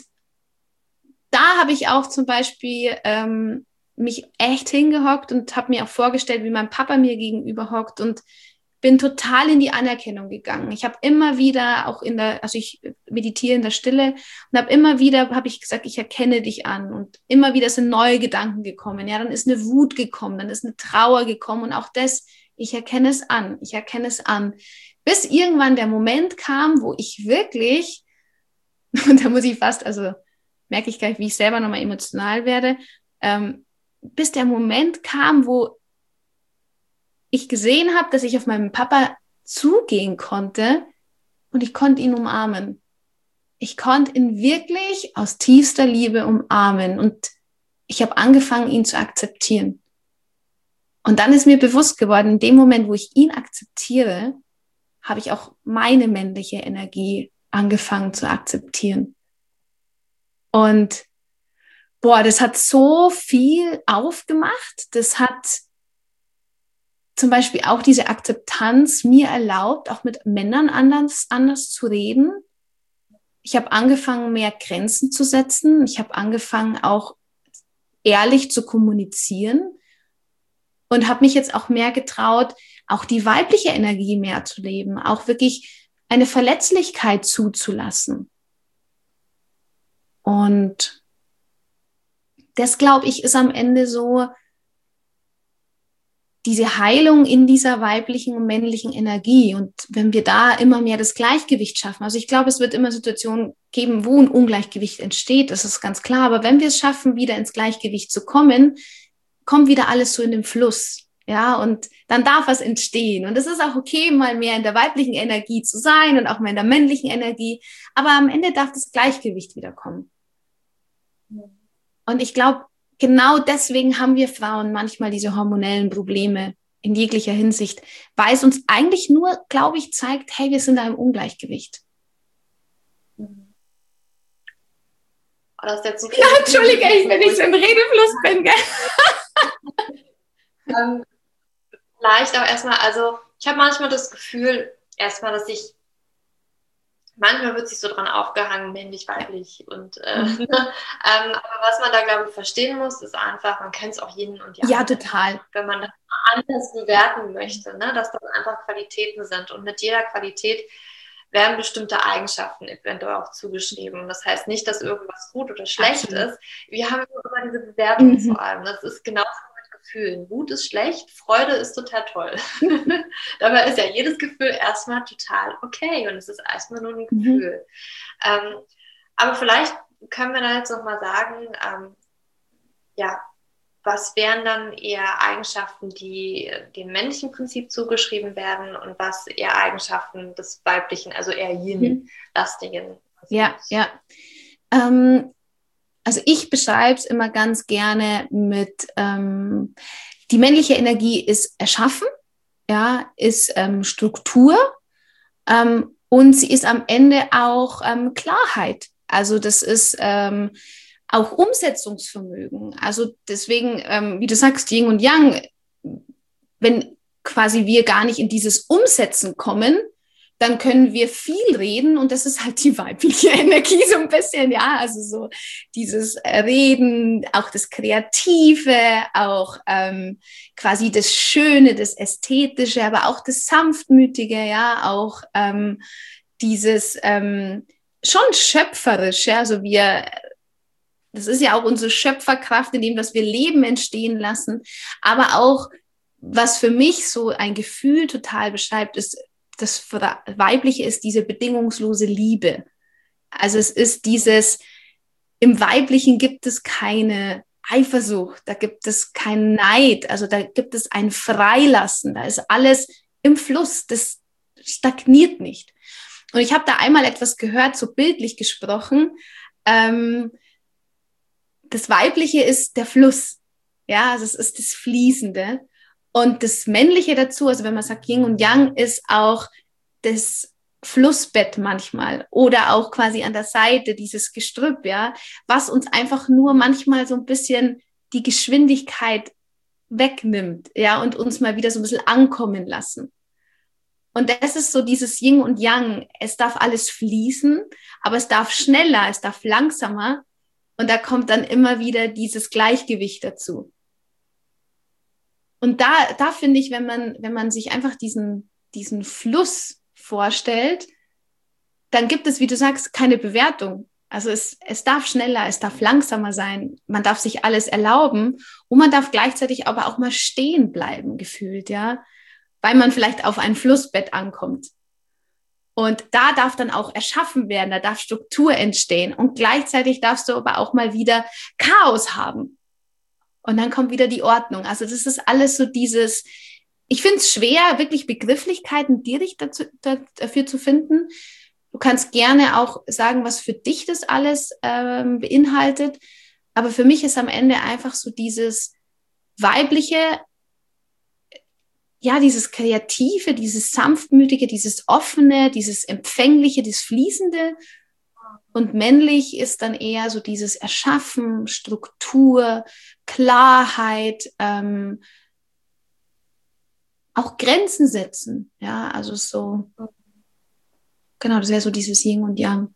da habe ich auch zum Beispiel ähm, mich echt hingehockt und habe mir auch vorgestellt, wie mein Papa mir gegenüber hockt und bin total in die Anerkennung gegangen. Ich habe immer wieder auch in der, also ich meditiere in der Stille und habe immer wieder, habe ich gesagt, ich erkenne dich an und immer wieder sind neue Gedanken gekommen. Ja, dann ist eine Wut gekommen, dann ist eine Trauer gekommen und auch das, ich erkenne es an, ich erkenne es an. Bis irgendwann der Moment kam, wo ich wirklich, und da muss ich fast, also merke ich gleich, wie ich selber nochmal emotional werde, ähm, bis der Moment kam, wo ich gesehen habe, dass ich auf meinen Papa zugehen konnte, und ich konnte ihn umarmen. Ich konnte ihn wirklich aus tiefster Liebe umarmen und ich habe angefangen, ihn zu akzeptieren. Und dann ist mir bewusst geworden, in dem Moment, wo ich ihn akzeptiere, habe ich auch meine männliche Energie angefangen zu akzeptieren. Und boah, das hat so viel aufgemacht. Das hat zum Beispiel auch diese Akzeptanz mir erlaubt, auch mit Männern anders, anders zu reden. Ich habe angefangen, mehr Grenzen zu setzen. Ich habe angefangen, auch ehrlich zu kommunizieren und habe mich jetzt auch mehr getraut, auch die weibliche Energie mehr zu leben, auch wirklich eine Verletzlichkeit zuzulassen. Und das, glaube ich, ist am Ende so diese Heilung in dieser weiblichen und männlichen Energie. Und wenn wir da immer mehr das Gleichgewicht schaffen, also ich glaube, es wird immer Situationen geben, wo ein Ungleichgewicht entsteht, das ist ganz klar. Aber wenn wir es schaffen, wieder ins Gleichgewicht zu kommen, kommt wieder alles so in den Fluss. Ja, und dann darf was entstehen. Und es ist auch okay, mal mehr in der weiblichen Energie zu sein und auch mal in der männlichen Energie. Aber am Ende darf das Gleichgewicht wieder kommen. Und ich glaube, genau deswegen haben wir Frauen manchmal diese hormonellen Probleme in jeglicher Hinsicht, weil es uns eigentlich nur, glaube ich, zeigt, hey, wir sind da im Ungleichgewicht. Mhm. Oh, das ist jetzt so ja, entschuldige, ich, wenn ich so im Redefluss bin, gell? ähm, vielleicht auch erstmal, also ich habe manchmal das Gefühl, erstmal, dass ich manchmal wird sich so dran aufgehangen, männlich, weiblich. Und, äh, mhm. ähm, aber was man da, glaube ich, verstehen muss, ist einfach, man kennt es auch Yin und Yang. Ja, total. Wenn man das anders bewerten möchte, ne, dass das einfach Qualitäten sind. Und mit jeder Qualität werden bestimmte Eigenschaften eventuell auch zugeschrieben. Das heißt nicht, dass irgendwas gut oder schlecht Absolut. Ist. Wir haben immer diese Bewertung mhm. vor allem. Das ist genauso mit Gefühlen. Wut ist schlecht, Freude ist total toll. Dabei ist ja jedes Gefühl erstmal total okay und es ist erstmal nur ein Gefühl. Mhm. Ähm, aber vielleicht können wir da jetzt nochmal sagen, ähm, ja, was wären dann eher Eigenschaften, die dem männlichen Prinzip zugeschrieben werden und was eher Eigenschaften des weiblichen, also eher Yin-lastigen? Mhm. Ja, ja. Ähm, also ich beschreibe es immer ganz gerne mit, ähm, die männliche Energie ist Erschaffen, ja, ist ähm, Struktur ähm, und sie ist am Ende auch ähm, Klarheit. Also das ist ähm, auch Umsetzungsvermögen. Also deswegen, ähm, wie du sagst, Yin und Yang, wenn quasi wir gar nicht in dieses Umsetzen kommen, dann können wir viel reden und das ist halt die weibliche Energie so ein bisschen, ja, also so dieses Reden, auch das Kreative, auch ähm, quasi das Schöne, das Ästhetische, aber auch das Sanftmütige, ja, auch ähm, dieses ähm, schon Schöpferische, also wir das ist ja auch unsere Schöpferkraft, in dem, dass wir Leben entstehen lassen. Aber auch, was für mich so ein Gefühl total beschreibt, ist, das Weibliche ist diese bedingungslose Liebe. Also es ist dieses, im Weiblichen gibt es keine Eifersucht, da gibt es keinen Neid, also da gibt es ein Freilassen, da ist alles im Fluss, das stagniert nicht. Und ich habe da einmal etwas gehört, so bildlich gesprochen, ähm, das Weibliche ist der Fluss, ja, also es ist das Fließende und das Männliche dazu, also wenn man sagt Yin und Yang, ist auch das Flussbett manchmal oder auch quasi an der Seite dieses Gestrüpp, ja, was uns einfach nur manchmal so ein bisschen die Geschwindigkeit wegnimmt, ja, und uns mal wieder so ein bisschen ankommen lassen. Und das ist so dieses Yin und Yang, es darf alles fließen, aber es darf schneller, es darf langsamer. Und da kommt dann immer wieder dieses Gleichgewicht dazu. Und da, da finde ich, wenn man, wenn man sich einfach diesen, diesen Fluss vorstellt, dann gibt es, wie du sagst, keine Bewertung. Also es, es darf schneller, es darf langsamer sein. Man darf sich alles erlauben und man darf gleichzeitig aber auch mal stehen bleiben, gefühlt, ja, weil man vielleicht auf ein Flussbett ankommt. Und da darf dann auch erschaffen werden, da darf Struktur entstehen und gleichzeitig darfst du aber auch mal wieder Chaos haben. Und dann kommt wieder die Ordnung. Also das ist alles so dieses, ich finde es schwer, wirklich Begrifflichkeiten direkt dazu, da, dafür zu finden. Du kannst gerne auch sagen, was für dich das alles ähm, beinhaltet. Aber für mich ist am Ende einfach so dieses weibliche, ja, dieses Kreative, dieses Sanftmütige, dieses Offene, dieses Empfängliche, das Fließende. Und männlich ist dann eher so dieses Erschaffen, Struktur, Klarheit, ähm, auch Grenzen setzen. Ja, also so, genau, das wäre so dieses Yin und Yang.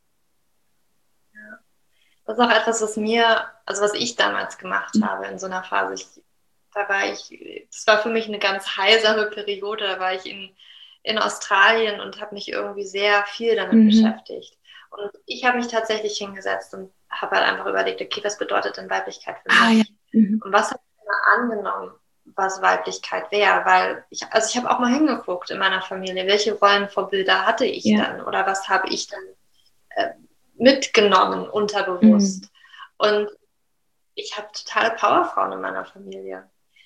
Ja. Das ist auch etwas, was mir, also was ich damals gemacht mhm. habe in so einer Phase. Ich, da war ich, das war für mich eine ganz heilsame Periode. Da war ich in, in Australien und habe mich irgendwie sehr viel damit mhm. beschäftigt. Und ich habe mich tatsächlich hingesetzt und habe halt einfach überlegt, okay, was bedeutet denn Weiblichkeit für mich? Ah, ja. mhm. Und was habe ich immer angenommen, was Weiblichkeit wäre? Weil ich, also ich habe auch mal hingeguckt in meiner Familie, welche Rollenvorbilder hatte ich ja. dann oder was habe ich dann äh, mitgenommen unterbewusst? Mhm. Und ich habe totale Powerfrauen in meiner Familie.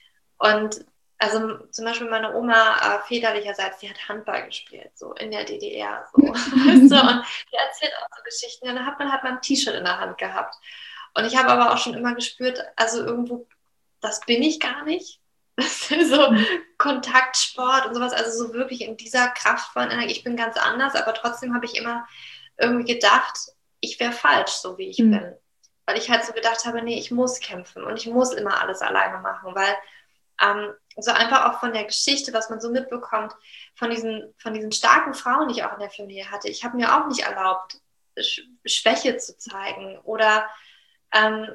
Und also zum Beispiel meine Oma äh, väterlicherseits, die hat Handball gespielt, so in der D D R. So. so, und die erzählt auch so Geschichten. Ja, da hat man halt mal ein T-Shirt in der Hand gehabt. Und ich habe aber auch schon immer gespürt, also irgendwo, das bin ich gar nicht. Das ist so mhm. Kontaktsport und sowas, also so wirklich in dieser kraftvollen Energie. Ich bin ganz anders, aber trotzdem habe ich immer irgendwie gedacht, ich wäre falsch, so wie ich mhm. bin. Weil ich halt so gedacht habe, nee, ich muss kämpfen und ich muss immer alles alleine machen, weil ähm, so einfach auch von der Geschichte, was man so mitbekommt, von diesen, von diesen starken Frauen, die ich auch in der Familie hatte. Ich habe mir auch nicht erlaubt, Sch- Schwäche zu zeigen oder ähm,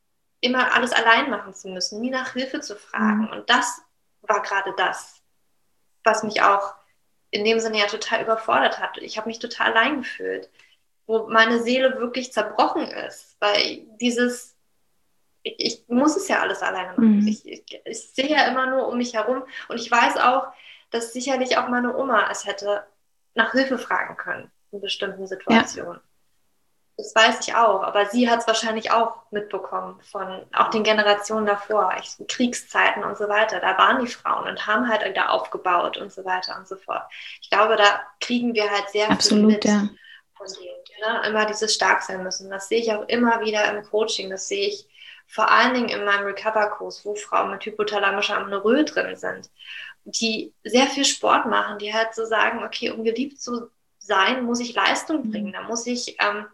immer alles allein machen zu müssen, nie nach Hilfe zu fragen. Mhm. Und das war gerade das, was mich auch in dem Sinne ja total überfordert hat. Ich habe mich total allein gefühlt, wo meine Seele wirklich zerbrochen ist, weil dieses Ich, ich muss es ja alles alleine machen. Mhm. Ich, ich, ich sehe ja immer nur um mich herum und ich weiß auch, dass sicherlich auch meine Oma es hätte nach Hilfe fragen können in bestimmten Situationen. Ja. Das weiß ich auch, aber sie hat es wahrscheinlich auch mitbekommen von auch den Generationen davor, Kriegszeiten und so weiter. Da waren die Frauen und haben halt wieder aufgebaut und so weiter und so fort. Ich glaube, da kriegen wir halt sehr Absolut, viel mit ja. von denen. Ja, immer dieses stark sein müssen. Das sehe ich auch immer wieder im Coaching. Das sehe ich vor allen Dingen in meinem Recover-Kurs, wo Frauen mit hypothalamischer Amenorrhoe drin sind, die sehr viel Sport machen, die halt so sagen, okay, um geliebt zu sein, muss ich Leistung bringen. Da muss ich ähm,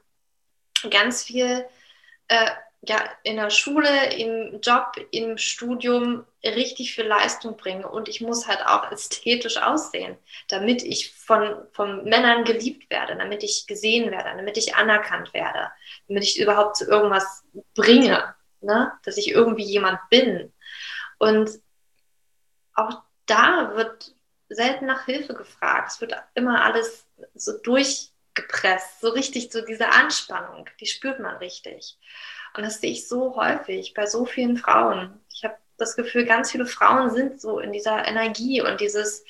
ganz viel äh, ja, in der Schule, im Job, im Studium richtig viel Leistung bringen. Und ich muss halt auch ästhetisch aussehen, damit ich von, von Männern geliebt werde, damit ich gesehen werde, damit ich anerkannt werde, damit ich überhaupt zu irgendwas bringe. Ne? Dass ich irgendwie jemand bin. Und auch da wird selten nach Hilfe gefragt. Es wird immer alles so durchgepresst, so richtig, so diese Anspannung, die spürt man richtig. Und das sehe ich so häufig bei so vielen Frauen. Ich habe das Gefühl, ganz viele Frauen sind so in dieser Energie und dieses,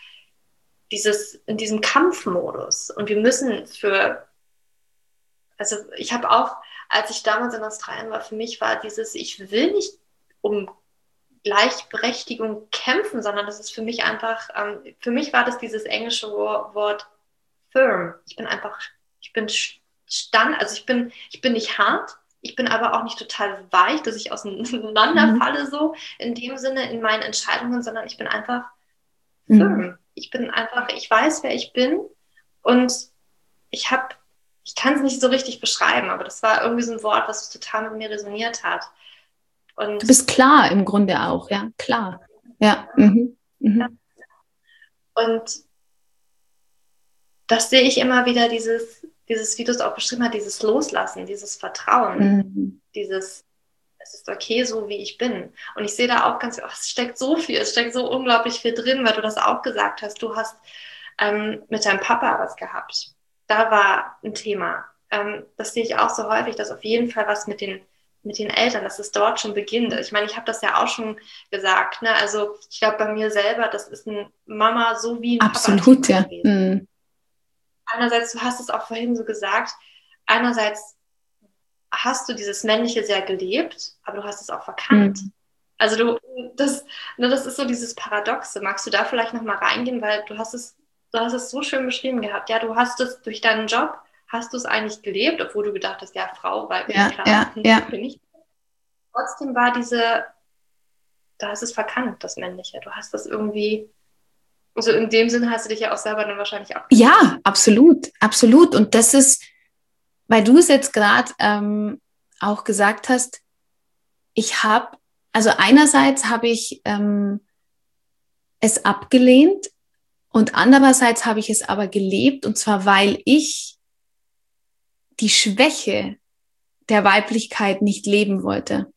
dieses, in diesem Kampfmodus. Und wir müssen für, also ich habe auch, als ich damals in Australien war, für mich war dieses, ich will nicht um Gleichberechtigung kämpfen, sondern das ist für mich einfach, ähm, für mich war das dieses englische Wort firm. Ich bin einfach, ich bin stand, also ich bin, ich bin nicht hart, ich bin aber auch nicht total weich, dass ich auseinanderfalle mhm. so in dem Sinne in meinen Entscheidungen, sondern ich bin einfach firm. Mhm. Ich bin einfach, ich weiß, wer ich bin und ich habe Ich kann es nicht so richtig beschreiben, aber das war irgendwie so ein Wort, was total mit mir resoniert hat. Und du bist klar im Grunde auch, ja, klar. Ja. Mhm. Mhm. Und das sehe ich immer wieder, dieses, dieses, wie du es auch beschrieben hast, dieses Loslassen, dieses Vertrauen, mhm. dieses, es ist okay, so wie ich bin. Und ich sehe da auch ganz, oh, es steckt so viel, es steckt so unglaublich viel drin, weil du das auch gesagt hast. Du hast ähm, mit deinem Papa was gehabt. Da war ein Thema. Ähm, das sehe ich auch so häufig, dass auf jeden Fall was mit den, mit den Eltern, dass es dort schon beginnt. Ich meine, ich habe das ja auch schon gesagt. Ne? Also ich glaube bei mir selber, das ist eine Mama so wie ein Absolut, Papa ja. gewesen. Mhm. Einerseits, du hast es auch vorhin so gesagt, einerseits hast du dieses Männliche sehr gelebt, aber du hast es auch verkannt. Mhm. Also du, das, ne, das ist so dieses Paradoxe. Magst du da vielleicht nochmal reingehen, weil du hast es, du hast es so schön beschrieben gehabt. Ja, du hast es durch deinen Job, hast du es eigentlich gelebt, obwohl du gedacht hast, ja, Frau, weil ja, klar, ja, ja. bin ich. Trotzdem war diese, da ist es verkannt, das Männliche. Du hast das irgendwie, also in dem Sinn hast du dich ja auch selber dann wahrscheinlich abgelehnt. Ja, absolut, absolut. Und das ist, weil du es jetzt gerade ähm, auch gesagt hast, ich habe, also einerseits habe ich ähm, es abgelehnt und andererseits habe ich es aber gelebt, und zwar, weil ich die Schwäche der Weiblichkeit nicht leben wollte.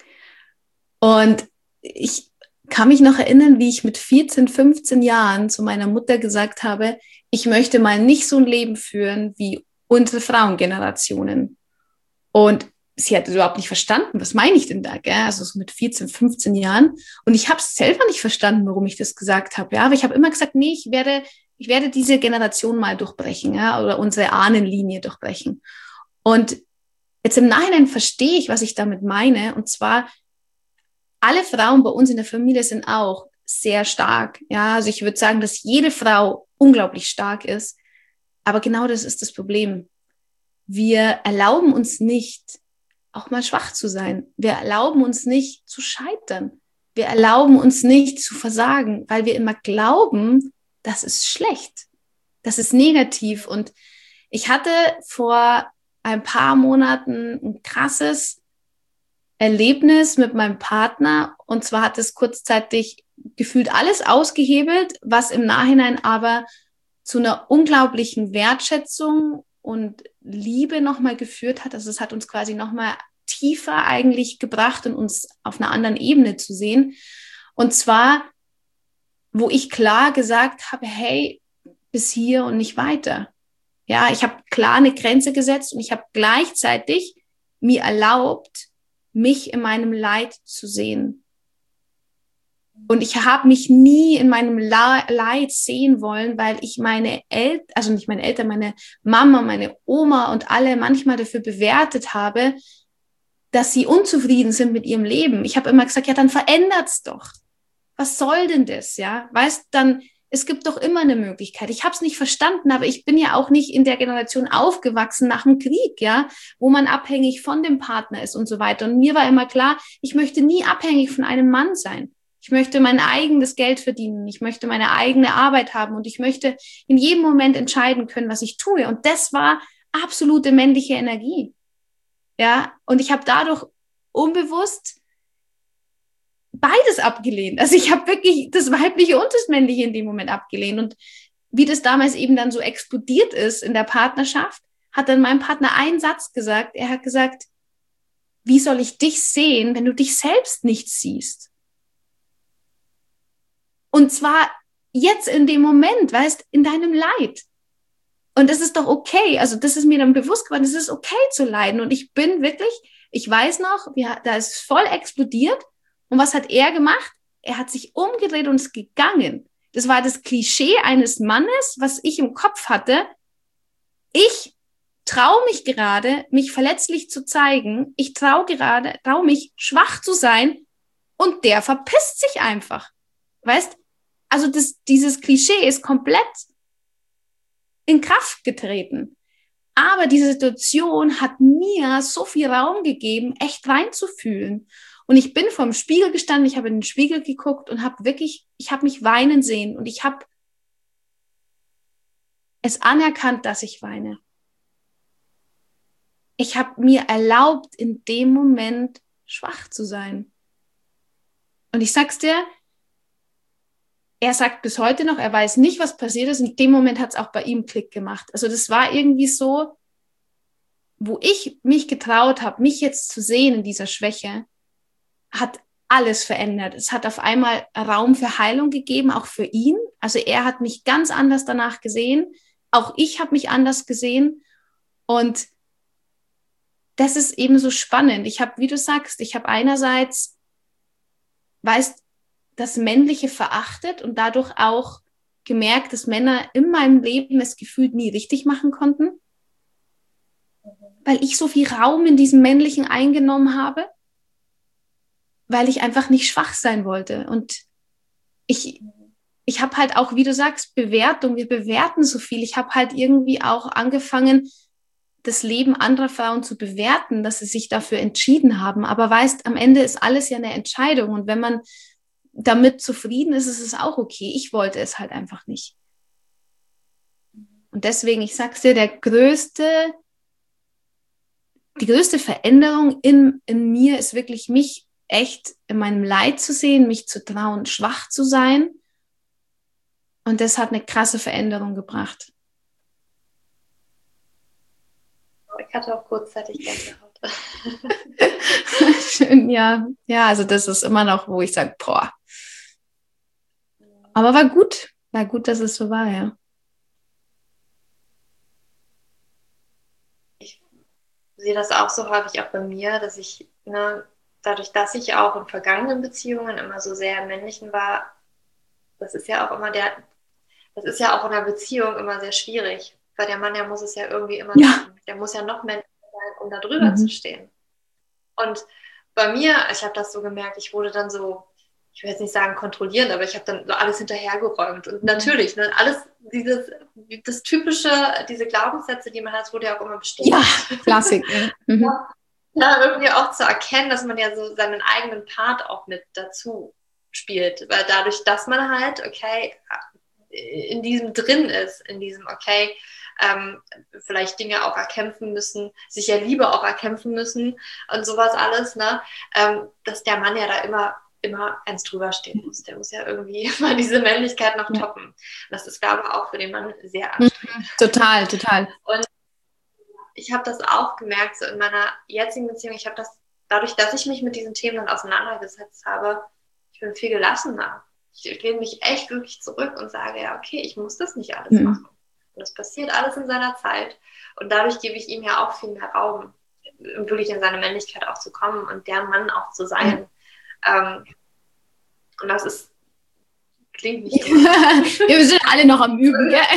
Und ich kann mich noch erinnern, wie ich mit vierzehn, fünfzehn Jahren zu meiner Mutter gesagt habe, ich möchte mal nicht so ein Leben führen wie unsere Frauengenerationen. Und sie hat überhaupt nicht verstanden, was meine ich denn da, gell? Also so mit vierzehn, fünfzehn Jahren. Und ich habe es selber nicht verstanden, warum ich das gesagt habe. Ja, aber ich habe immer gesagt, nee, ich werde, ich werde diese Generation mal durchbrechen, ja, oder unsere Ahnenlinie durchbrechen. Und jetzt im Nachhinein verstehe ich, was ich damit meine. Und zwar, alle Frauen bei uns in der Familie sind auch sehr stark. Ja, also ich würde sagen, dass jede Frau unglaublich stark ist. Aber genau das ist das Problem. Wir erlauben uns nicht, auch mal schwach zu sein. Wir erlauben uns nicht zu scheitern. Wir erlauben uns nicht zu versagen, weil wir immer glauben, das ist schlecht. Das ist negativ. Und ich hatte vor ein paar Monaten ein krasses Erlebnis mit meinem Partner. Und zwar hat es kurzzeitig gefühlt alles ausgehebelt, was im Nachhinein aber zu einer unglaublichen Wertschätzung und Liebe nochmal geführt hat. Also es hat uns quasi nochmal tiefer eigentlich gebracht und uns auf einer anderen Ebene zu sehen. Und zwar, wo ich klar gesagt habe, hey, bis hier und nicht weiter. Ja, ich habe klar eine Grenze gesetzt und ich habe gleichzeitig mir erlaubt, mich in meinem Leid zu sehen. Und ich habe mich nie in meinem Leid sehen wollen, weil ich meine Eltern, also nicht meine Eltern, meine Mama, meine Oma und alle manchmal dafür bewertet habe, dass sie unzufrieden sind mit ihrem Leben. Ich habe immer gesagt, ja, dann verändert's doch. Was soll denn das, ja? Weißt, dann, es gibt doch immer eine Möglichkeit. Ich habe es nicht verstanden, aber ich bin ja auch nicht in der Generation aufgewachsen nach dem Krieg, ja, wo man abhängig von dem Partner ist und so weiter. Und mir war immer klar, ich möchte nie abhängig von einem Mann sein. Ich möchte mein eigenes Geld verdienen. Ich möchte meine eigene Arbeit haben und ich möchte in jedem Moment entscheiden können, was ich tue. Und das war absolute männliche Energie. Ja, und ich habe dadurch unbewusst beides abgelehnt. Also ich habe wirklich das Weibliche und das Männliche in dem Moment abgelehnt. Und wie das damals eben dann so explodiert ist in der Partnerschaft, hat dann mein Partner einen Satz gesagt. Er hat gesagt, wie soll ich dich sehen, wenn du dich selbst nicht siehst? Und zwar jetzt in dem Moment, weißt, in deinem Leid. Und das ist doch okay. Also das ist mir dann bewusst geworden, es ist okay zu leiden. Und ich bin wirklich, ich weiß noch, wir, da ist voll explodiert. Und was hat er gemacht? Er hat sich umgedreht und ist gegangen. Das war das Klischee eines Mannes, was ich im Kopf hatte. Ich traue mich gerade, mich verletzlich zu zeigen. Ich traue gerade, traue mich, schwach zu sein. Und der verpisst sich einfach. Weißt? Also das, dieses Klischee ist komplett in Kraft getreten. Aber diese Situation hat mir so viel Raum gegeben, echt reinzufühlen. Und ich bin vorm Spiegel gestanden, ich habe in den Spiegel geguckt und habe wirklich, ich habe mich weinen sehen und ich habe es anerkannt, dass ich weine. Ich habe mir erlaubt, in dem Moment schwach zu sein. Und ich sag's dir, er sagt bis heute noch, er weiß nicht, was passiert ist. In dem Moment hat es auch bei ihm Klick gemacht. Also das war irgendwie so, wo ich mich getraut habe, mich jetzt zu sehen in dieser Schwäche, hat alles verändert. Es hat auf einmal Raum für Heilung gegeben, auch für ihn. Also er hat mich ganz anders danach gesehen. Auch ich habe mich anders gesehen. Und das ist eben so spannend. Ich habe, wie du sagst, ich habe einerseits, weißt, das Männliche verachtet und dadurch auch gemerkt, dass Männer in meinem Leben es gefühlt nie richtig machen konnten, weil ich so viel Raum in diesem Männlichen eingenommen habe. weil ich einfach nicht schwach sein wollte. Und ich, ich habe halt auch, wie du sagst, Bewertung, wir bewerten so viel. Ich habe halt irgendwie auch angefangen, das Leben anderer Frauen zu bewerten, dass sie sich dafür entschieden haben. Aber weißt, am Ende ist alles ja eine Entscheidung. Und wenn man damit zufrieden ist, ist es auch okay. Ich wollte es halt einfach nicht. Und deswegen, ich sag's dir, der größte, die größte Veränderung in, in mir ist wirklich, mich echt in meinem Leid zu sehen, mich zu trauen, schwach zu sein. Und das hat eine krasse Veränderung gebracht. Ich hatte auch kurzzeitig Gänsehaut. Schön, ja. Ja, also das ist immer noch, wo ich sage, boah. Aber war gut. War gut, dass es so war, ja. Ich sehe das auch so häufig auch bei mir, dass ich, ne, dadurch, dass ich auch in vergangenen Beziehungen immer so sehr im Männlichen war, das ist ja auch immer der, das ist ja auch in einer Beziehung immer sehr schwierig, weil der Mann, der muss es ja irgendwie immer Ja. machen. Der muss ja noch männlicher sein, um da drüber Mhm. zu stehen. Und bei mir, ich habe das so gemerkt, ich wurde dann so, ich will jetzt nicht sagen kontrollierend, aber ich habe dann so alles hinterhergeräumt. Und natürlich, ne, alles dieses, das typische, diese Glaubenssätze, die man hat, wurde ja auch immer bestätigt. Ja, Klassik. Mhm. Ja, irgendwie auch zu erkennen, dass man ja so seinen eigenen Part auch mit dazu spielt. Weil dadurch, dass man halt, okay, in diesem drin ist, in diesem, okay, ähm, vielleicht Dinge auch erkämpfen müssen, sich ja Liebe auch erkämpfen müssen und sowas alles, ne, ähm, dass der Mann ja da immer immer eins drüber stehen muss. Der muss ja irgendwie immer diese Männlichkeit noch toppen. Das ist, glaube ich, auch für den Mann sehr anstrengend. Mhm. Total, total. Und ich habe das auch gemerkt, so in meiner jetzigen Beziehung, ich habe das, dadurch, dass ich mich mit diesen Themen dann auseinandergesetzt habe, ich bin viel gelassener. Ich lehne mich echt wirklich zurück und sage, ja, okay, ich muss das nicht alles Mhm. machen. Und das passiert alles in seiner Zeit. Und dadurch gebe ich ihm ja auch viel mehr Raum, wirklich in seine Männlichkeit auch zu kommen und der Mann auch zu sein. Mhm. Ähm, und das ist, klingt nicht immer. Wir sind alle noch am Üben, gell?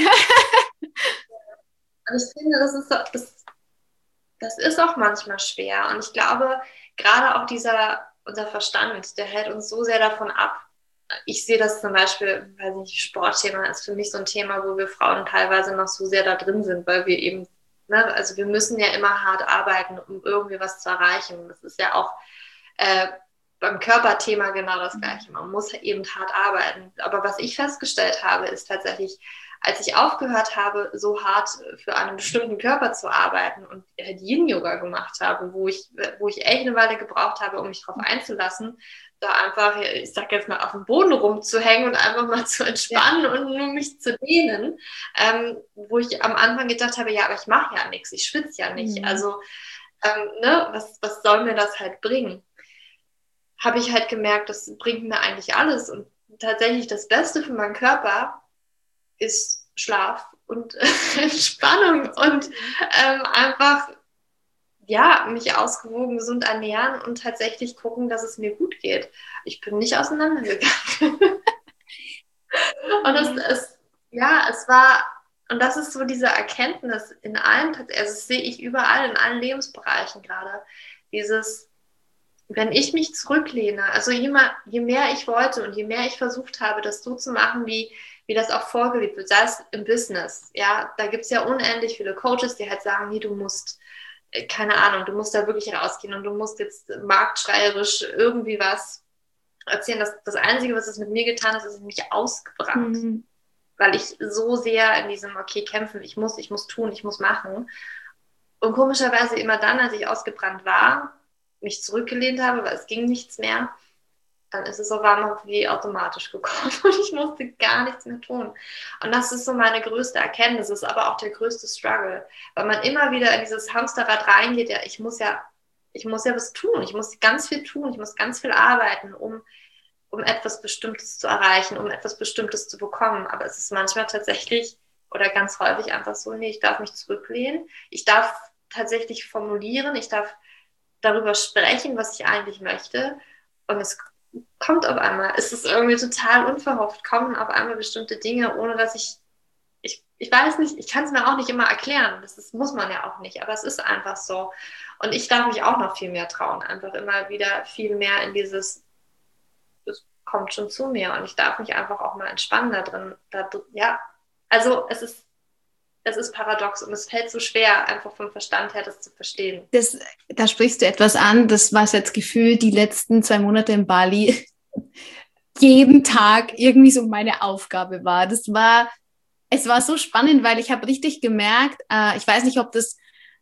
Und ich finde, das ist, das, das ist auch manchmal schwer. Und ich glaube, gerade auch dieser, unser Verstand, der hält uns so sehr davon ab. Ich sehe das zum Beispiel, weiß nicht, Sportthema ist für mich so ein Thema, wo wir Frauen teilweise noch so sehr da drin sind, weil wir eben, ne, also wir müssen ja immer hart arbeiten, um irgendwie was zu erreichen. Das ist ja auch äh, beim Körperthema genau das Gleiche. Man muss eben hart arbeiten. Aber was ich festgestellt habe, ist tatsächlich, als ich aufgehört habe, so hart für einen bestimmten Körper zu arbeiten und halt Yin-Yoga gemacht habe, wo ich, wo ich echt eine Weile gebraucht habe, um mich darauf einzulassen, da einfach, ich sag jetzt mal, auf dem Boden rumzuhängen und einfach mal zu entspannen, ja, und nur mich zu dehnen, ähm, wo ich am Anfang gedacht habe, ja, aber ich mache ja nichts, ich schwitze ja nicht, mhm. also ähm, ne, was, was soll mir das halt bringen? Habe ich halt gemerkt, das bringt mir eigentlich alles und tatsächlich das Beste für meinen Körper ist Schlaf und Entspannung und ähm, einfach, ja, mich ausgewogen, gesund ernähren und tatsächlich gucken, dass es mir gut geht. Ich bin nicht auseinandergegangen. Und es, es, ja, es war, und das ist so diese Erkenntnis in allen, also das sehe ich überall, in allen Lebensbereichen gerade, dieses, wenn ich mich zurücklehne, also je, mal, je mehr ich wollte und je mehr ich versucht habe, das so zu machen, wie, wie das auch vorgelebt wird, sei es im Business, ja, da gibt es ja unendlich viele Coaches, die halt sagen, nee, du musst, keine Ahnung, du musst da wirklich rausgehen und du musst jetzt marktschreierisch irgendwie was erzählen. Das, das Einzige, was es mit mir getan hat, ist mich ausgebrannt, mhm. weil ich so sehr in diesem, okay, kämpfen, ich muss, ich muss tun, ich muss machen. Und komischerweise immer dann, als ich ausgebrannt war, mich zurückgelehnt habe, weil es ging nichts mehr, dann ist es auf einmal wie automatisch gekommen und ich musste gar nichts mehr tun. Und das ist so meine größte Erkenntnis, ist aber auch der größte Struggle, weil man immer wieder in dieses Hamsterrad reingeht, ja, ich muss ja, ich muss ja was tun, ich muss ganz viel tun, ich muss ganz viel arbeiten, um, um etwas Bestimmtes zu erreichen, um etwas Bestimmtes zu bekommen. Aber es ist manchmal tatsächlich oder ganz häufig einfach so, nee, ich darf mich zurücklehnen, ich darf tatsächlich formulieren, ich darf darüber sprechen, was ich eigentlich möchte, und es kommt auf einmal, es ist irgendwie total unverhofft, kommen auf einmal bestimmte Dinge, ohne dass ich, ich ich weiß nicht, ich kann es mir auch nicht immer erklären. Das ist, muss man ja auch nicht, aber es ist einfach so. Und ich darf mich auch noch viel mehr trauen, einfach immer wieder viel mehr in dieses, das kommt schon zu mir und ich darf mich einfach auch mal entspannen da drin. Da, ja, also es ist, es ist paradox und es fällt so schwer, einfach vom Verstand her das zu verstehen. Das, da sprichst du etwas an, das war jetzt gefühlt die letzten zwei Monate in Bali jeden Tag irgendwie so meine Aufgabe war. Das war, es war so spannend, weil ich habe richtig gemerkt, äh, ich weiß nicht, ob das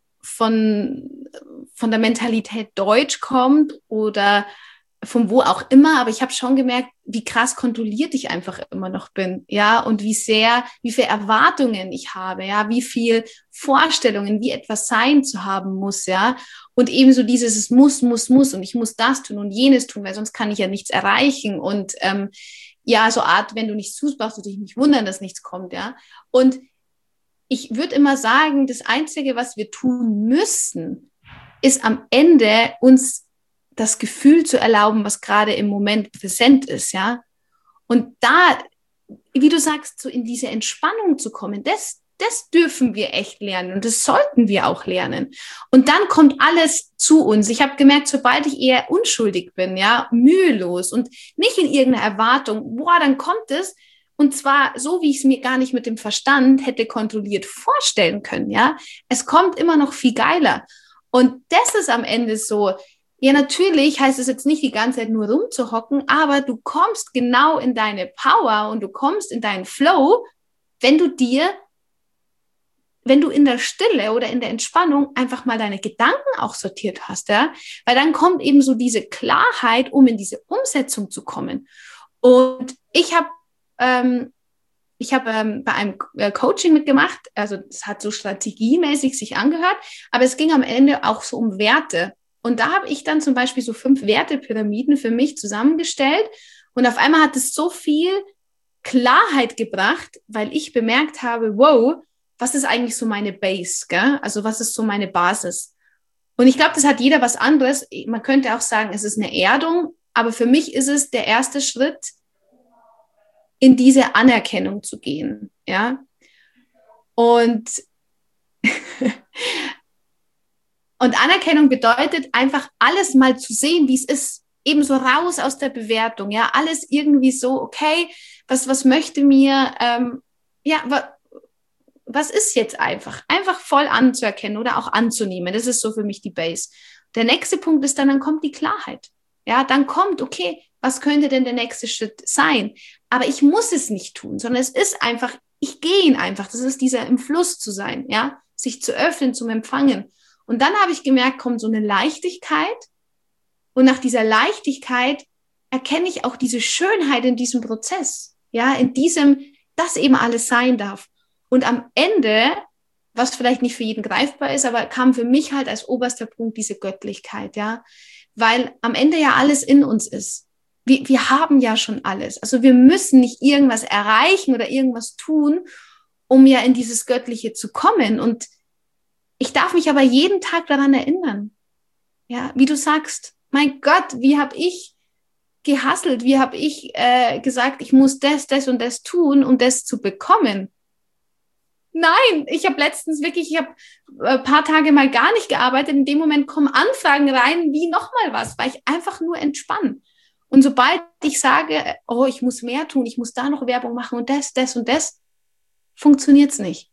von, von der Mentalität Deutsch kommt oder von wo auch immer, aber ich habe schon gemerkt, wie krass kontrolliert ich einfach immer noch bin, ja, und wie sehr, wie viele Erwartungen ich habe, ja, wie viel Vorstellungen, wie etwas sein zu haben muss, ja, und ebenso dieses, es muss, muss, muss und ich muss das tun und jenes tun, weil sonst kann ich ja nichts erreichen und ähm, ja, so Art, wenn du nichts tust, brauchst du dich nicht wundern, dass nichts kommt, ja, und ich würde immer sagen, das Einzige, was wir tun müssen, ist am Ende uns das Gefühl zu erlauben, was gerade im Moment präsent ist, ja. Und da, wie du sagst, so in diese Entspannung zu kommen, das, das dürfen wir echt lernen und das sollten wir auch lernen. Und dann kommt alles zu uns. Ich habe gemerkt, sobald ich eher unschuldig bin, ja, mühelos und nicht in irgendeiner Erwartung, boah, dann kommt es. Und zwar so, wie ich es mir gar nicht mit dem Verstand hätte kontrolliert vorstellen können, ja. Es kommt immer noch viel geiler. Und das ist am Ende so, ja, natürlich heißt es jetzt nicht die ganze Zeit nur rumzuhocken, aber du kommst genau in deine Power und du kommst in deinen Flow, wenn du dir, wenn du in der Stille oder in der Entspannung einfach mal deine Gedanken auch sortiert hast, ja, weil dann kommt eben so diese Klarheit, um in diese Umsetzung zu kommen. Und ich habe, ähm, ich habe ähm, bei einem äh, Coaching mitgemacht, also es hat so strategiemäßig sich angehört, aber es ging am Ende auch so um Werte. Und da habe ich dann zum Beispiel so fünf Wertepyramiden für mich zusammengestellt und auf einmal hat es so viel Klarheit gebracht, weil ich bemerkt habe, wow, was ist eigentlich so meine Base, gell? Also was ist so meine Basis? Und ich glaube, das hat jeder was anderes. Man könnte auch sagen, es ist eine Erdung, aber für mich ist es der erste Schritt, in diese Anerkennung zu gehen, ja? Und Und Anerkennung bedeutet einfach alles mal zu sehen, wie es ist, ebenso raus aus der Bewertung, ja, alles irgendwie so, okay, was, was möchte mir, ähm, ja, wa, was ist jetzt einfach? Einfach voll anzuerkennen oder auch anzunehmen, das ist so für mich die Base. Der nächste Punkt ist dann, dann kommt die Klarheit, ja, dann kommt, okay, was könnte denn der nächste Schritt sein? Aber ich muss es nicht tun, sondern es ist einfach, ich gehe ihn einfach, das ist dieser im Fluss zu sein, ja, sich zu öffnen, zum Empfangen. Und dann habe ich gemerkt, kommt so eine Leichtigkeit und nach dieser Leichtigkeit erkenne ich auch diese Schönheit in diesem Prozess, ja, in diesem, dass eben alles sein darf. Und am Ende, was vielleicht nicht für jeden greifbar ist, aber kam für mich halt als oberster Punkt diese Göttlichkeit, ja, weil am Ende ja alles in uns ist. Wir, wir haben ja schon alles. Also wir müssen nicht irgendwas erreichen oder irgendwas tun, um ja in dieses Göttliche zu kommen. Und ich darf mich aber jeden Tag daran erinnern. Ja, wie du sagst, mein Gott, wie habe ich gehustelt, wie habe ich äh, gesagt, ich muss das, das und das tun, um das zu bekommen. Nein, ich habe letztens wirklich, ich habe ein paar Tage mal gar nicht gearbeitet. In dem Moment kommen Anfragen rein, wie nochmal was, weil ich einfach nur entspanne. Und sobald ich sage, oh, ich muss mehr tun, ich muss da noch Werbung machen und das, das und das, funktioniert's nicht.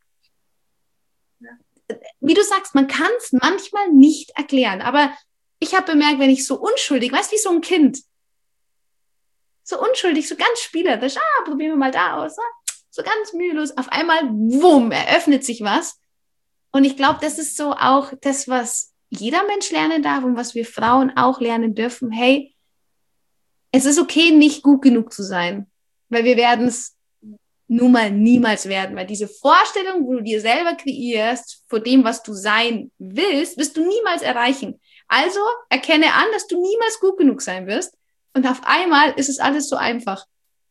Wie du sagst, man kann es manchmal nicht erklären, aber ich habe bemerkt, wenn ich so unschuldig, weißt du, wie so ein Kind, so unschuldig, so ganz spielerisch, ah, probieren wir mal da aus, so ganz mühelos, auf einmal, wumm, eröffnet sich was. Und ich glaube, das ist so auch das, was jeder Mensch lernen darf und was wir Frauen auch lernen dürfen. Hey, es ist okay, nicht gut genug zu sein, weil wir werden es nun mal niemals werden, weil diese Vorstellung, wo du dir selber kreierst, vor dem, was du sein willst, wirst du niemals erreichen. Also erkenne an, dass du niemals gut genug sein wirst und auf einmal ist es alles so einfach.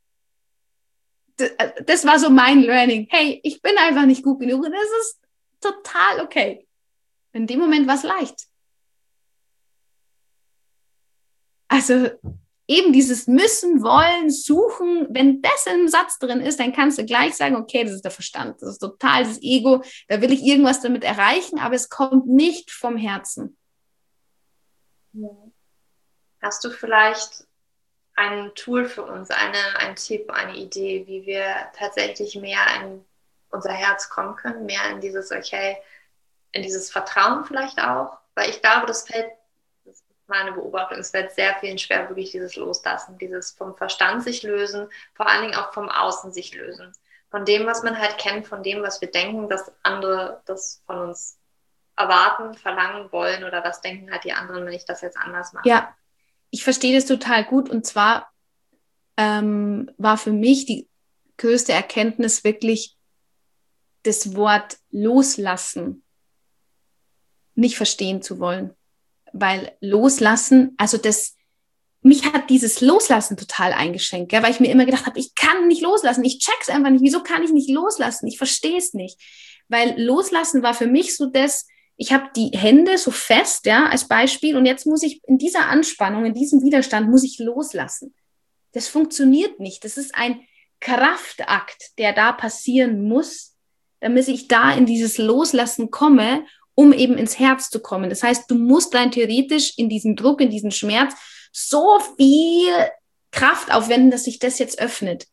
Das war so mein Learning. Hey, ich bin einfach nicht gut genug und das ist total okay. In dem Moment war es leicht. Also eben dieses Müssen, Wollen, Suchen, wenn das im Satz drin ist, dann kannst du gleich sagen, okay, das ist der Verstand, das ist total das Ego, da will ich irgendwas damit erreichen, aber es kommt nicht vom Herzen. Hast du vielleicht ein Tool für uns, eine, ein Tipp, eine Idee, wie wir tatsächlich mehr in unser Herz kommen können, mehr in dieses, okay, in dieses Vertrauen vielleicht auch? Weil ich glaube, das fällt, das ist meine Beobachtung, es fällt sehr vielen schwer, wirklich dieses Loslassen, dieses vom Verstand sich lösen, vor allen Dingen auch vom Außen sich lösen. Von dem, was man halt kennt, von dem, was wir denken, dass andere das von uns erwarten, verlangen wollen oder was denken halt die anderen, wenn ich das jetzt anders mache. Ja, ich verstehe das total gut und zwar ähm, war für mich die größte Erkenntnis wirklich das Wort loslassen nicht verstehen zu wollen, weil loslassen, also das, mich hat dieses Loslassen total eingeschränkt, gell, weil ich mir immer gedacht habe, ich kann nicht loslassen, ich check's einfach nicht, wieso kann ich nicht loslassen, ich verstehe es nicht, weil loslassen war für mich so das, ich habe die Hände so fest, ja, als Beispiel und jetzt muss ich in dieser Anspannung, in diesem Widerstand, muss ich loslassen. Das funktioniert nicht, das ist ein Kraftakt, der da passieren muss, damit ich da in dieses Loslassen komme, um eben ins Herz zu kommen. Das heißt, du musst rein theoretisch in diesen Druck, in diesen Schmerz so viel Kraft aufwenden, dass sich das jetzt öffnet.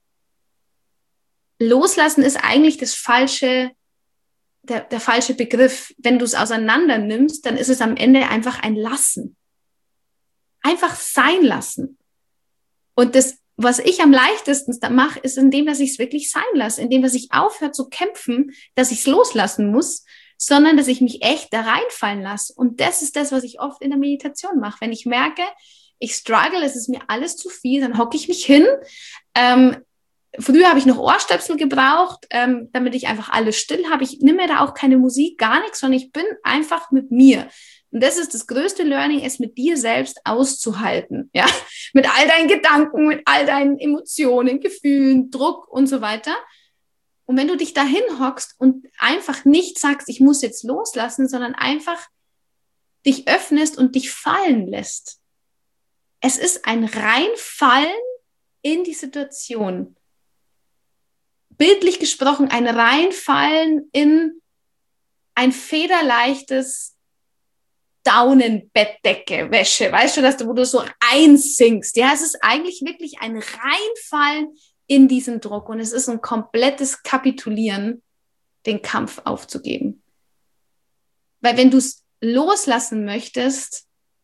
Loslassen ist eigentlich das falsche, der, der falsche Begriff. Wenn du es auseinander nimmst, dann ist es am Ende einfach ein Lassen. Einfach sein lassen. Und das, was ich am leichtesten mache, ist indem, dass ich es wirklich sein lasse, indem, dass ich aufhöre zu kämpfen, dass ich es loslassen muss, sondern dass ich mich echt da reinfallen lasse. Und das ist das, was ich oft in der Meditation mache. Wenn ich merke, ich struggle, es ist mir alles zu viel, dann hocke ich mich hin. Ähm, früher habe ich noch Ohrstöpsel gebraucht, ähm, damit ich einfach alles still habe. Ich nehme mir da auch keine Musik, gar nichts, sondern ich bin einfach mit mir. Und das ist das größte Learning, es mit dir selbst auszuhalten. Ja? Mit all deinen Gedanken, mit all deinen Emotionen, Gefühlen, Druck und so weiter. Und wenn du dich dahin hockst und einfach nicht sagst, ich muss jetzt loslassen, sondern einfach dich öffnest und dich fallen lässt. Es ist ein Reinfallen in die Situation. Bildlich gesprochen, ein Reinfallen in ein federleichtes Daunenbettdecke, Wäsche. Weißt du, dass du, wo du so einsinkst. Ja, es ist eigentlich wirklich ein Reinfallen in diesen Druck. Und es ist ein komplettes Kapitulieren, den Kampf aufzugeben. Weil wenn du es loslassen möchtest,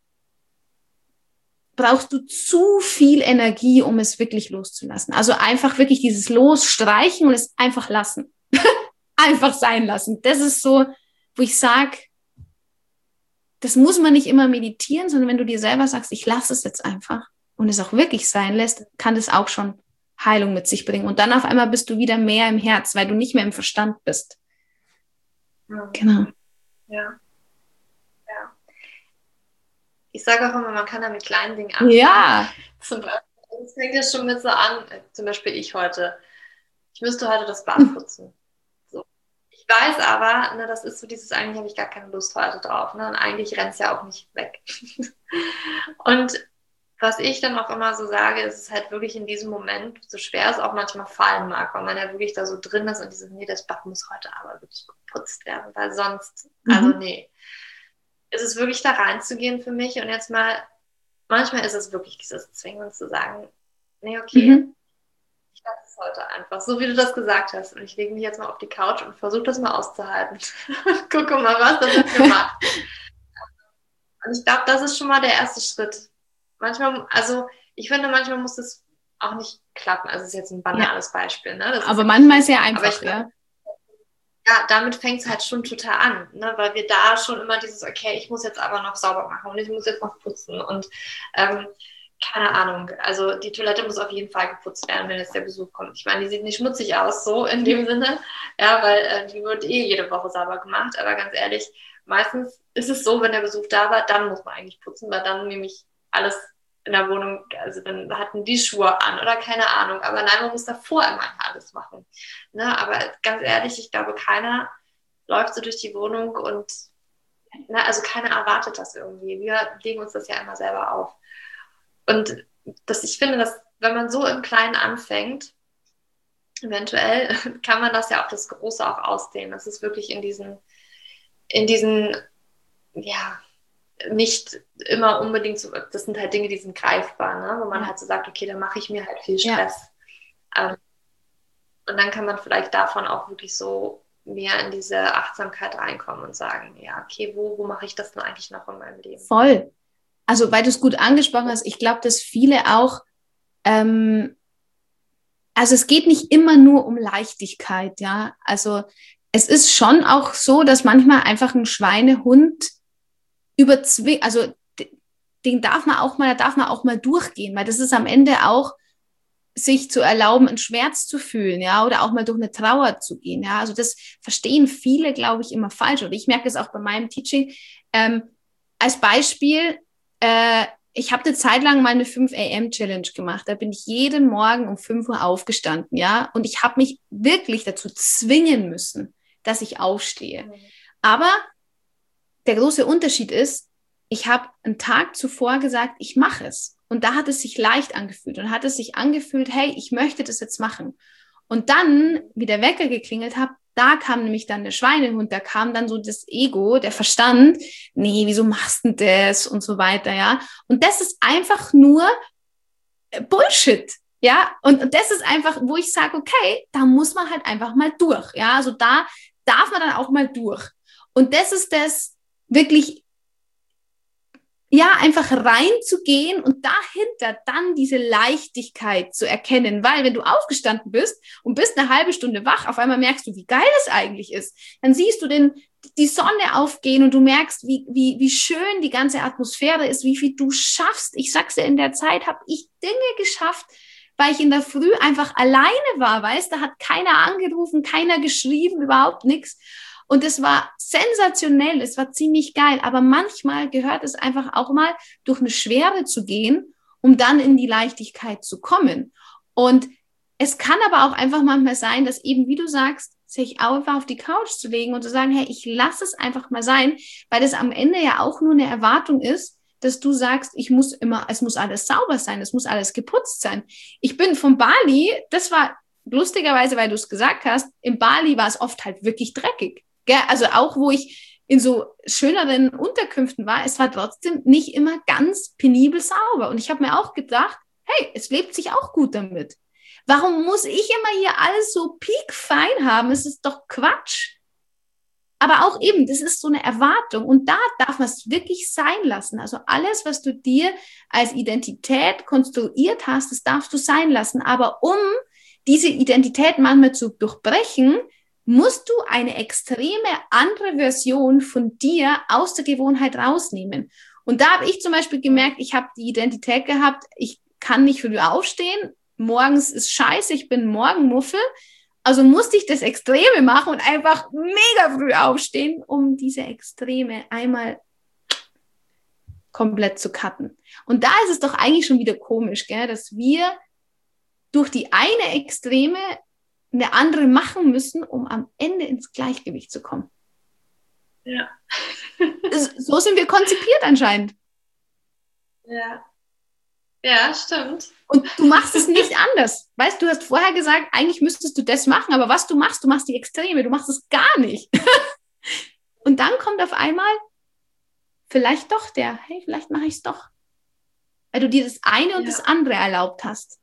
brauchst du zu viel Energie, um es wirklich loszulassen. Also einfach wirklich dieses Losstreichen und es einfach lassen. Einfach sein lassen. Das ist so, wo ich sage, das muss man nicht immer meditieren, sondern wenn du dir selber sagst, ich lasse es jetzt einfach und es auch wirklich sein lässt, kann das auch schon Heilung mit sich bringen. Und dann auf einmal bist du wieder mehr im Herz, weil du nicht mehr im Verstand bist. Ja. Genau. Ja. Ja. Ich sage auch immer, man kann da mit kleinen Dingen anfangen. Ja. Zum Beispiel, das fängt ja schon mit so an, zum Beispiel ich heute. Ich müsste heute das Bad putzen. So. Ich weiß aber, ne, das ist so dieses, eigentlich habe ich gar keine Lust heute drauf. Ne? Und eigentlich rennt es ja auch nicht weg. Und was ich dann auch immer so sage, ist es halt wirklich in diesem Moment, so schwer es auch manchmal fallen mag, weil man ja wirklich da so drin ist und dieses, nee, das Bad muss heute aber wirklich geputzt werden, weil sonst, mhm. also nee. Es ist wirklich da reinzugehen für mich und jetzt mal, manchmal ist es wirklich dieses Zwingen zu sagen, nee, okay, mhm. ich lasse es heute einfach, so wie du das gesagt hast und ich lege mich jetzt mal auf die Couch und versuche das mal auszuhalten. Gucke mal, was das mit mir macht. Und ich glaube, das ist schon mal der erste Schritt. Manchmal, also ich finde, manchmal muss es auch nicht klappen. Also es ist jetzt ein banales ja. Beispiel. Ne? Das aber ist manchmal ist ja einfach, ich, ja. Ja, damit fängt es halt schon total an, ne? Weil wir da schon immer dieses, okay, ich muss jetzt aber noch sauber machen und ich muss jetzt noch putzen und ähm, keine Ahnung. Also die Toilette muss auf jeden Fall geputzt werden, wenn jetzt der Besuch kommt. Ich meine, die sieht nicht schmutzig aus, so in dem Sinne, ja, weil äh, die wird eh jede Woche sauber gemacht. Aber ganz ehrlich, meistens ist es so, wenn der Besuch da war, dann muss man eigentlich putzen, weil dann nehme ich alles in der Wohnung, also dann hatten die Schuhe an oder keine Ahnung, aber nein, man muss davor immer alles machen. Ne? Aber ganz ehrlich, ich glaube, keiner läuft so durch die Wohnung und, ne, also keiner erwartet das irgendwie. Wir legen uns das ja immer selber auf. Und dass ich finde, dass wenn man so im Kleinen anfängt, eventuell kann man das ja auf das Große auch ausdehnen. Das ist wirklich in diesen, in diesen, ja, nicht immer unbedingt so, das sind halt Dinge, die sind greifbar, ne? Wo man ja. halt so sagt, okay, dann mache ich mir halt viel Stress. Ja. Ähm, und dann kann man vielleicht davon auch wirklich so mehr in diese Achtsamkeit reinkommen und sagen, ja, okay, wo, wo mache ich das denn eigentlich noch in meinem Leben? Voll. Also, weil du es gut angesprochen hast, ich glaube, dass viele auch, ähm, also es geht nicht immer nur um Leichtigkeit, ja. Also es ist schon auch so, dass manchmal einfach ein Schweinehund überzwingt, also den darf man auch mal, da darf man auch mal durchgehen, weil das ist am Ende auch, sich zu erlauben, einen Schmerz zu fühlen, ja, oder auch mal durch eine Trauer zu gehen, ja. Also das verstehen viele, glaube ich, immer falsch. Und ich merke es auch bei meinem Teaching. Ähm, als Beispiel, äh, ich habe eine Zeit lang meine fünf A M Challenge gemacht. Da bin ich jeden Morgen um fünf Uhr aufgestanden, ja. Und ich habe mich wirklich dazu zwingen müssen, dass ich aufstehe. Mhm. Aber der große Unterschied ist, ich habe einen Tag zuvor gesagt, ich mache es. Und da hat es sich leicht angefühlt und hat es sich angefühlt, hey, ich möchte das jetzt machen. Und dann, wie der Wecker geklingelt hat, da kam nämlich dann der Schweinehund, da kam dann so das Ego, der Verstand, nee, wieso machst du das und so weiter, ja. Und das ist einfach nur Bullshit, ja. Und, und das ist einfach, wo ich sage, okay, da muss man halt einfach mal durch, ja. Also da darf man dann auch mal durch. Und das ist das wirklich, ja, einfach reinzugehen und dahinter dann diese Leichtigkeit zu erkennen, weil wenn du aufgestanden bist und bist eine halbe Stunde wach, auf einmal merkst du, wie geil es eigentlich ist. Dann siehst du den, die Sonne aufgehen und du merkst, wie, wie, wie schön die ganze Atmosphäre ist, wie viel du schaffst. Ich sag's dir, in der Zeit habe ich Dinge geschafft, weil ich in der Früh einfach alleine war, weißt, da hat keiner angerufen, keiner geschrieben, überhaupt nichts. Und es war sensationell, es war ziemlich geil, aber manchmal gehört es einfach auch mal durch eine Schwere zu gehen, um dann in die Leichtigkeit zu kommen. Und es kann aber auch einfach manchmal sein, dass eben, wie du sagst, sich einfach auf die Couch zu legen und zu sagen, hey, ich lasse es einfach mal sein, weil das am Ende ja auch nur eine Erwartung ist, dass du sagst, ich muss immer, es muss alles sauber sein, es muss alles geputzt sein. Ich bin von Bali, das war lustigerweise, weil du es gesagt hast, in Bali war es oft halt wirklich dreckig. Also auch, wo ich in so schöneren Unterkünften war, es war trotzdem nicht immer ganz penibel sauber. Und ich habe mir auch gedacht, hey, es lebt sich auch gut damit. Warum muss ich immer hier alles so piekfein haben? Es ist doch Quatsch. Aber auch eben, das ist so eine Erwartung. Und da darf man es wirklich sein lassen. Also alles, was du dir als Identität konstruiert hast, das darfst du sein lassen. Aber um diese Identität manchmal zu durchbrechen, musst du eine extreme andere Version von dir aus der Gewohnheit rausnehmen. Und da habe ich zum Beispiel gemerkt, ich habe die Identität gehabt, ich kann nicht früh aufstehen, morgens ist scheiße, ich bin Morgenmuffel, also musste ich das Extreme machen und einfach mega früh aufstehen, um diese Extreme einmal komplett zu cutten. Und da ist es doch eigentlich schon wieder komisch, gell, dass wir durch die eine Extreme eine andere machen müssen, um am Ende ins Gleichgewicht zu kommen. Ja. So sind wir konzipiert anscheinend. Ja. Ja, stimmt. Und du machst es nicht anders. Weißt du, du hast vorher gesagt, eigentlich müsstest du das machen, aber was du machst, du machst die Extreme, du machst es gar nicht. Und dann kommt auf einmal vielleicht doch der, hey, vielleicht mache ich es doch. Weil du dir das eine und ja. das andere erlaubt hast.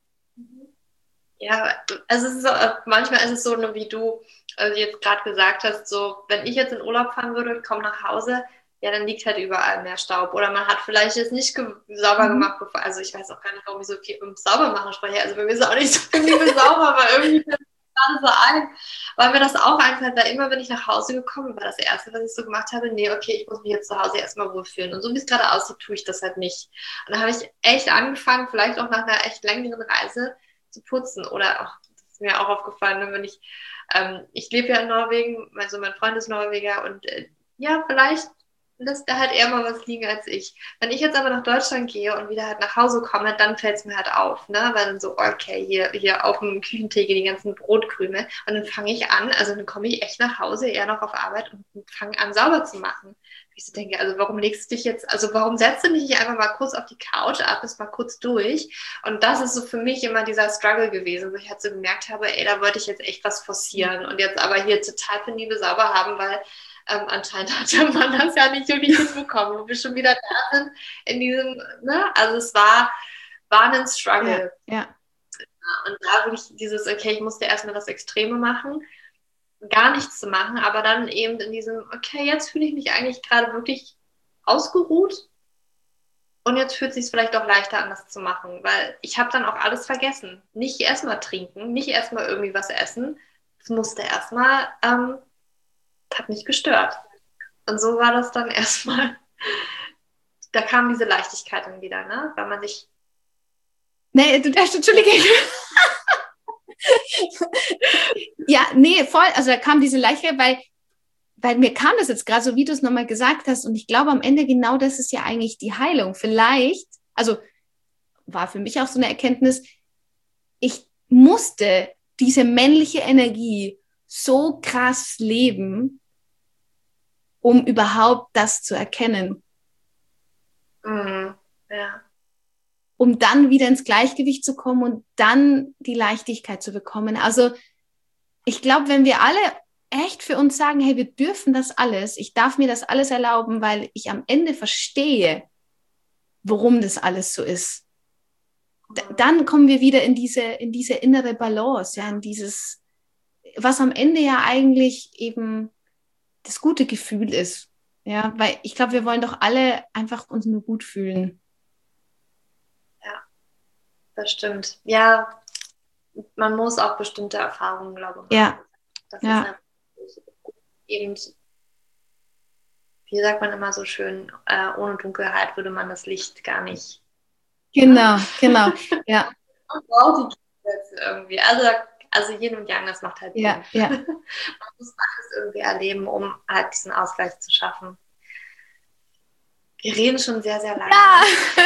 Ja, also es ist so, manchmal ist es so, wie du also jetzt gerade gesagt hast, so, wenn ich jetzt in Urlaub fahren würde und komme nach Hause, ja, dann liegt halt überall mehr Staub. Oder man hat vielleicht jetzt nicht ge- sauber mhm. gemacht, bevor, also ich weiß auch gar nicht, warum ich so viel um sauber machen spreche. Also bei mir ist es auch nicht so viel sauber, aber irgendwie fällt mir gerade so ein, weil mir das auch einfällt, weil immer, wenn ich nach Hause gekommen bin, war das Erste, was ich so gemacht habe, nee, okay, ich muss mich jetzt zu Hause erstmal wohlfühlen. Und so wie es gerade aussieht, tue ich das halt nicht. Und dann habe ich echt angefangen, vielleicht auch nach einer echt längeren Reise, zu putzen. Oder auch, das ist mir auch aufgefallen, wenn ich, ähm, ich lebe ja in Norwegen, also mein Freund ist Norweger und äh, ja, vielleicht lässt da halt eher mal was liegen als ich. Wenn ich jetzt aber nach Deutschland gehe und wieder halt nach Hause komme, dann fällt es mir halt auf, ne? Weil dann so, okay, hier, hier auf dem Küchentisch die ganzen Brotkrümel. Und dann fange ich an, also dann komme ich echt nach Hause, eher noch auf Arbeit und fange an, sauber zu machen. Ich so denke, also warum legst du dich jetzt, also warum setzt du dich nicht einfach mal kurz auf die Couch, atmest mal kurz durch? Und das ist so für mich immer dieser Struggle gewesen, wo ich halt so gemerkt habe, ey, da wollte ich jetzt echt was forcieren und jetzt aber hier total penibel sauber haben, weil Ähm, anscheinend hat der Mann das ja nicht wirklich hinbekommen, wo wir schon wieder da sind in diesem, ne? Also es war, war ein Struggle. Ja, ja. Und da wirklich dieses, okay, ich musste erstmal das Extreme machen, gar nichts zu machen, aber dann eben in diesem, okay, jetzt fühle ich mich eigentlich gerade wirklich ausgeruht und jetzt fühlt es sich vielleicht auch leichter an, das zu machen, weil ich habe dann auch alles vergessen. Nicht erstmal trinken, nicht erstmal irgendwie was essen, es musste erstmal ähm, hat mich gestört. Und so war das dann erstmal, da kam diese Leichtigkeit dann wieder, ne? Weil man sich... Nee, du darfst, Entschuldige. Ja, nee, voll, also da kam diese Leichtigkeit, weil, weil mir kam das jetzt gerade so, wie du es nochmal gesagt hast, und ich glaube am Ende genau das ist ja eigentlich die Heilung. Vielleicht, also war für mich auch so eine Erkenntnis, ich musste diese männliche Energie so krass leben, um überhaupt das zu erkennen. Mhm. Ja. Um dann wieder ins Gleichgewicht zu kommen und dann die Leichtigkeit zu bekommen. Also ich glaube, wenn wir alle echt für uns sagen, hey, wir dürfen das alles, ich darf mir das alles erlauben, weil ich am Ende verstehe, warum das alles so ist. D- dann kommen wir wieder in diese, in diese innere Balance, ja, in dieses, was am Ende ja eigentlich eben das gute Gefühl ist. Ja, weil ich glaube, wir wollen doch alle einfach uns nur gut fühlen. Ja, das stimmt. Ja, man muss auch bestimmte Erfahrungen, glaube ich. Ja. Das ja. ist eben, wie sagt man immer so schön, äh, ohne Dunkelheit würde man das Licht gar nicht. Genau, genau, ja. Man braucht die Gegensätze irgendwie. Also, also Yin und Yang, das macht halt ja, Sinn. ja. Man muss alles irgendwie erleben, um halt diesen Ausgleich zu schaffen. Wir reden schon sehr, sehr lange. Ja.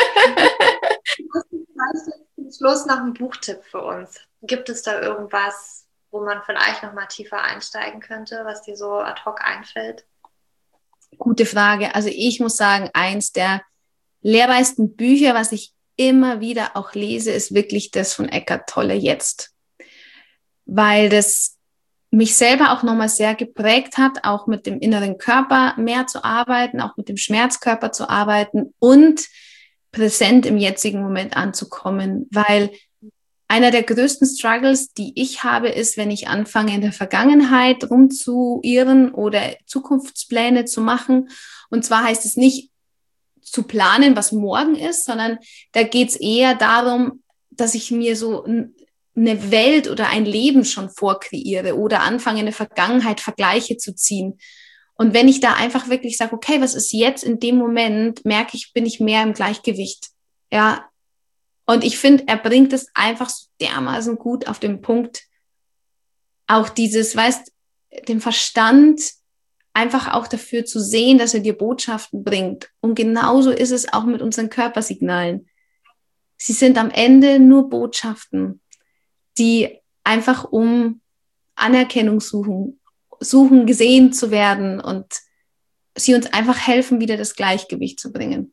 Zum Schluss noch ein Buchtipp für uns. Gibt es da irgendwas, wo man vielleicht noch mal tiefer einsteigen könnte, was dir so ad hoc einfällt? Gute Frage. Also ich muss sagen, eins der lehrreichsten Bücher, was ich immer wieder auch lese, ist wirklich das von Eckhart Tolle Jetzt. Weil das mich selber auch nochmal sehr geprägt hat, auch mit dem inneren Körper mehr zu arbeiten, auch mit dem Schmerzkörper zu arbeiten und präsent im jetzigen Moment anzukommen. Weil einer der größten Struggles, die ich habe, ist, wenn ich anfange, in der Vergangenheit rumzuirren oder Zukunftspläne zu machen. Und zwar heißt es nicht zu planen, was morgen ist, sondern da geht es eher darum, dass ich mir so eine Welt oder ein Leben schon vorkreiere oder anfange, in der Vergangenheit Vergleiche zu ziehen. Und wenn ich da einfach wirklich sage, okay, was ist jetzt in dem Moment, merke ich, bin ich mehr im Gleichgewicht. Ja. Und ich finde, er bringt es einfach so dermaßen gut auf den Punkt. Auch dieses, weißt, den Verstand einfach auch dafür zu sehen, dass er dir Botschaften bringt. Und genauso ist es auch mit unseren Körpersignalen. Sie sind am Ende nur Botschaften, die einfach um Anerkennung suchen, suchen, gesehen zu werden und sie uns einfach helfen, wieder das Gleichgewicht zu bringen.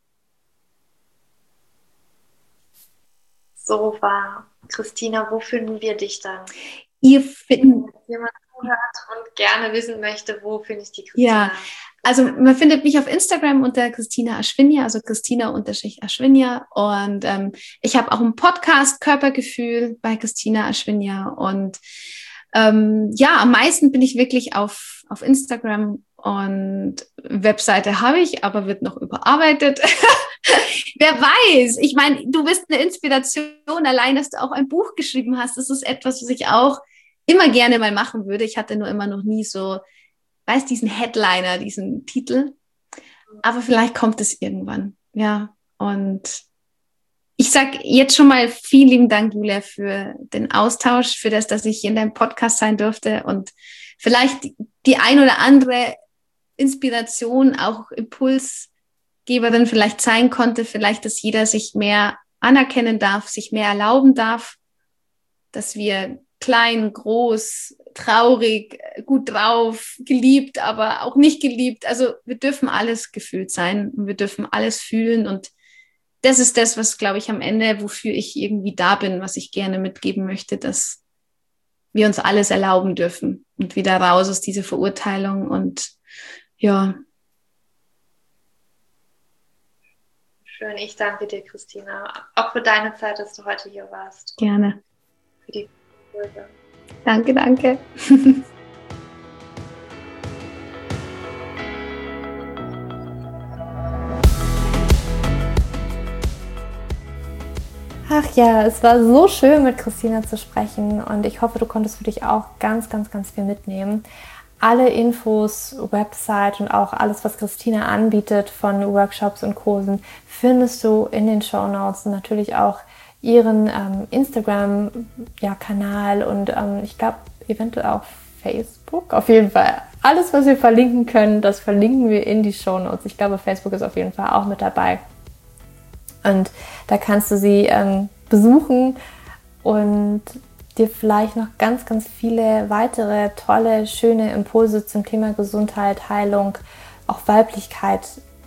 So war. Christina, wo finden wir dich dann? Ihr findet... Wenn jemand zuhört und gerne wissen möchte, wo finde ich die Christina? Ja, also man findet mich auf Instagram unter Christina Aschwinja, also Christina unterstrich Aschwinja. Und ähm, ich habe auch einen Podcast Körpergefühl bei Christina Aschwinja. Und ähm, ja, am meisten bin ich wirklich auf, auf Instagram, und Webseite habe ich, aber wird noch überarbeitet. Wer weiß, ich meine, du bist eine Inspiration, allein, dass du auch ein Buch geschrieben hast. Das ist etwas, was ich auch immer gerne mal machen würde. Ich hatte nur immer noch nie so, weiß, diesen Headliner, diesen Titel. Aber vielleicht kommt es irgendwann. Ja, und ich sage jetzt schon mal vielen lieben Dank, Julia, für den Austausch, für das, dass ich hier in deinem Podcast sein durfte und vielleicht die ein oder andere Inspiration, auch Impulsgeberin vielleicht sein konnte, vielleicht, dass jeder sich mehr anerkennen darf, sich mehr erlauben darf, dass wir klein, groß, traurig, gut drauf, geliebt, aber auch nicht geliebt. Also wir dürfen alles gefühlt sein und wir dürfen alles fühlen und das ist das, was, glaube ich, am Ende, wofür ich irgendwie da bin, was ich gerne mitgeben möchte, dass wir uns alles erlauben dürfen und wieder raus aus dieser Verurteilung und ja. Schön, ich danke dir, Christina, auch für deine Zeit, dass du heute hier warst. Gerne. Für die Folge. Danke, danke. Ach ja, es war so schön, mit Christina zu sprechen und ich hoffe, du konntest für dich auch ganz, ganz, ganz viel mitnehmen. Alle Infos, Website und auch alles, was Christina anbietet von Workshops und Kursen, findest du in den Shownotes und natürlich auch ihren ähm, Instagram-Kanal ja, und ähm, ich glaube eventuell auch Facebook. Auf jeden Fall alles, was wir verlinken können, das verlinken wir in die Shownotes. Ich glaube, Facebook ist auf jeden Fall auch mit dabei. Und da kannst du sie ähm, besuchen und dir vielleicht noch ganz, ganz viele weitere tolle, schöne Impulse zum Thema Gesundheit, Heilung, auch Weiblichkeit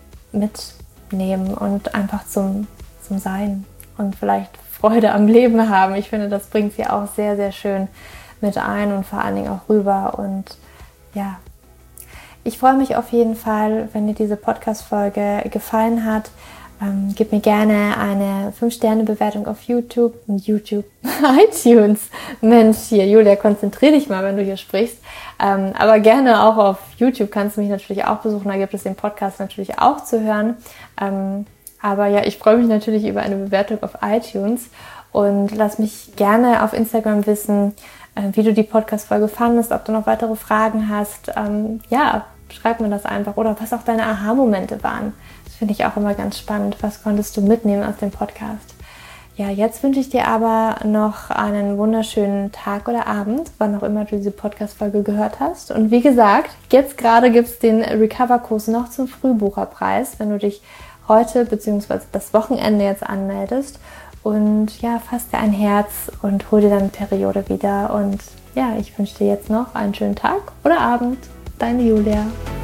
mitnehmen und einfach zum, zum Sein und vielleicht Freude am Leben haben. Ich finde, das bringt sie auch sehr, sehr schön mit ein und vor allen Dingen auch rüber. Und ja, ich freue mich auf jeden Fall, wenn dir diese Podcast-Folge gefallen hat. Ähm, gib mir gerne eine fünf Sterne Bewertung auf YouTube, YouTube, iTunes. Mensch, hier, Julia, konzentrier dich mal, wenn du hier sprichst. Ähm, aber gerne auch auf YouTube kannst du mich natürlich auch besuchen. Da gibt es den Podcast natürlich auch zu hören. Ähm, aber ja, ich freue mich natürlich über eine Bewertung auf iTunes und lass mich gerne auf Instagram wissen, äh, wie du die Podcast-Folge fandest, ob du noch weitere Fragen hast. Ähm, ja, schreib mir das einfach oder was auch deine Aha-Momente waren. Finde ich auch immer ganz spannend. Was konntest du mitnehmen aus dem Podcast? Ja, jetzt wünsche ich dir aber noch einen wunderschönen Tag oder Abend, wann auch immer du diese Podcast-Folge gehört hast. Und wie gesagt, jetzt gerade gibt es den Recover-Kurs noch zum Frühbucherpreis, wenn du dich heute bzw. das Wochenende jetzt anmeldest. Und ja, fass dir ein Herz und hol dir deine Periode wieder. Und ja, ich wünsche dir jetzt noch einen schönen Tag oder Abend. Deine Julia.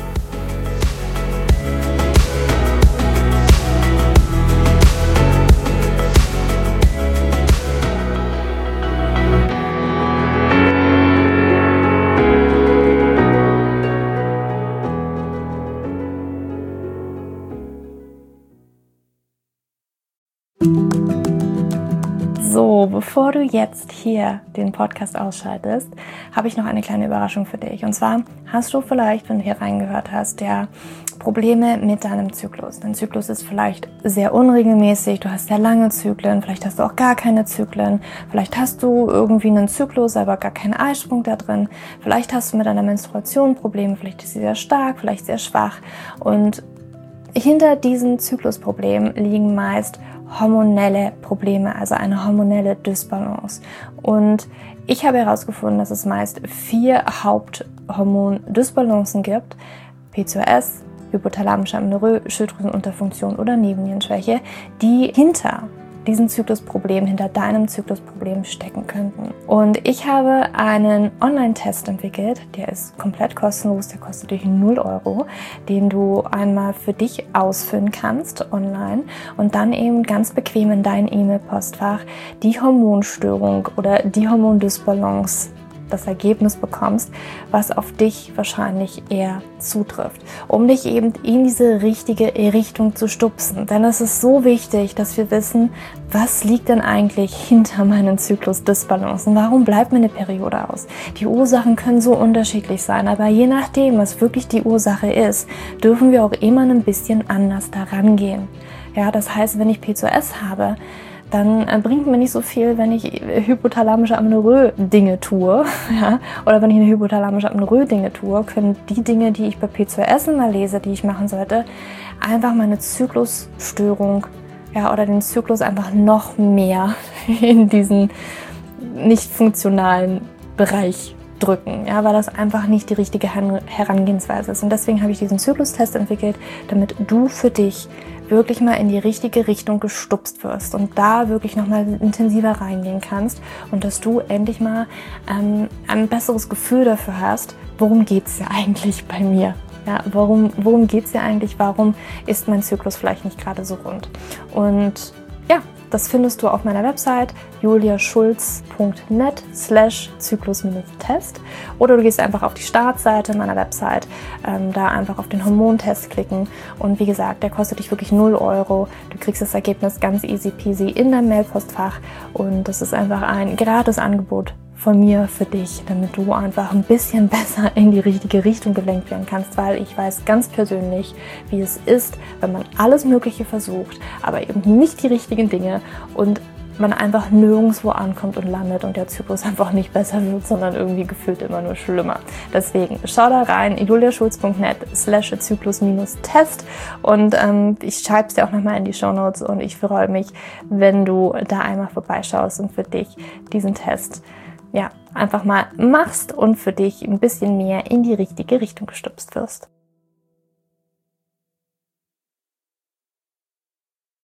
So, bevor du jetzt hier den Podcast ausschaltest, habe ich noch eine kleine Überraschung für dich. Und zwar hast du vielleicht, wenn du hier reingehört hast, ja Probleme mit deinem Zyklus. Dein Zyklus ist vielleicht sehr unregelmäßig, du hast sehr lange Zyklen, vielleicht hast du auch gar keine Zyklen, vielleicht hast du irgendwie einen Zyklus, aber gar keinen Eisprung da drin, vielleicht hast du mit deiner Menstruation Probleme, vielleicht ist sie sehr stark, vielleicht sehr schwach. Und hinter diesen Zyklusproblemen liegen meist hormonelle Probleme, also eine hormonelle Dysbalance. Und ich habe herausgefunden, dass es meist vier Haupthormon-Dysbalancen gibt: P C O S, hypothalamische Amenorrhoe, Schilddrüsenunterfunktion oder Nebennierenschwäche, die hinter diesen Zyklusproblem, hinter deinem Zyklusproblem stecken könnten. Und ich habe einen Online-Test entwickelt, der ist komplett kostenlos, der kostet dich null Euro, den du einmal für dich ausfüllen kannst online und dann eben ganz bequem in dein E-Mail-Postfach die Hormonstörung oder die Hormondysbalance, das Ergebnis bekommst, was auf dich wahrscheinlich eher zutrifft, um dich eben in diese richtige Richtung zu stupsen. Denn es ist so wichtig, dass wir wissen, was liegt denn eigentlich hinter meinen Zyklus-Dysbalancen? Warum bleibt mir eine Periode aus? Die Ursachen können so unterschiedlich sein, aber je nachdem, was wirklich die Ursache ist, dürfen wir auch immer ein bisschen anders daran gehen. Ja, das heißt, wenn ich P C O S habe, dann bringt mir nicht so viel, wenn ich hypothalamische Amenorrhoe Dinge tue, ja, oder wenn ich eine hypothalamische Amenorrhoe Dinge tue, können die Dinge, die ich bei P C O S immer lese, die ich machen sollte, einfach meine Zyklusstörung, ja, oder den Zyklus einfach noch mehr in diesen nicht funktionalen Bereich drücken, ja, weil das einfach nicht die richtige Herangehensweise ist. Und deswegen habe ich diesen Zyklustest entwickelt, damit du für dich wirklich mal in die richtige Richtung gestupst wirst und da wirklich nochmal intensiver reingehen kannst und dass du endlich mal ähm, ein besseres Gefühl dafür hast, worum geht es ja eigentlich bei mir? Ja, warum, worum geht es ja eigentlich? Warum ist mein Zyklus vielleicht nicht gerade so rund? Und ja, das findest du auf meiner Website juliaschulz.net slash Zyklus-Test oder du gehst einfach auf die Startseite meiner Website, ähm, da einfach auf den Hormontest klicken und wie gesagt, der kostet dich wirklich null Euro. Du kriegst das Ergebnis ganz easy peasy in dein Mailpostfach und das ist einfach ein gratis Angebot von mir für dich, damit du einfach ein bisschen besser in die richtige Richtung gelenkt werden kannst, weil ich weiß ganz persönlich, wie es ist, wenn man alles Mögliche versucht, aber eben nicht die richtigen Dinge und man einfach nirgendwo ankommt und landet und der Zyklus einfach nicht besser wird, sondern irgendwie gefühlt immer nur schlimmer. Deswegen schau da rein, juliaschulz.net slash Zyklus-Test und ähm, ich schreibe es dir auch nochmal in die Shownotes und ich freue mich, wenn du da einmal vorbeischaust und für dich diesen Test ja, einfach mal machst und für dich ein bisschen mehr in die richtige Richtung gestupst wirst.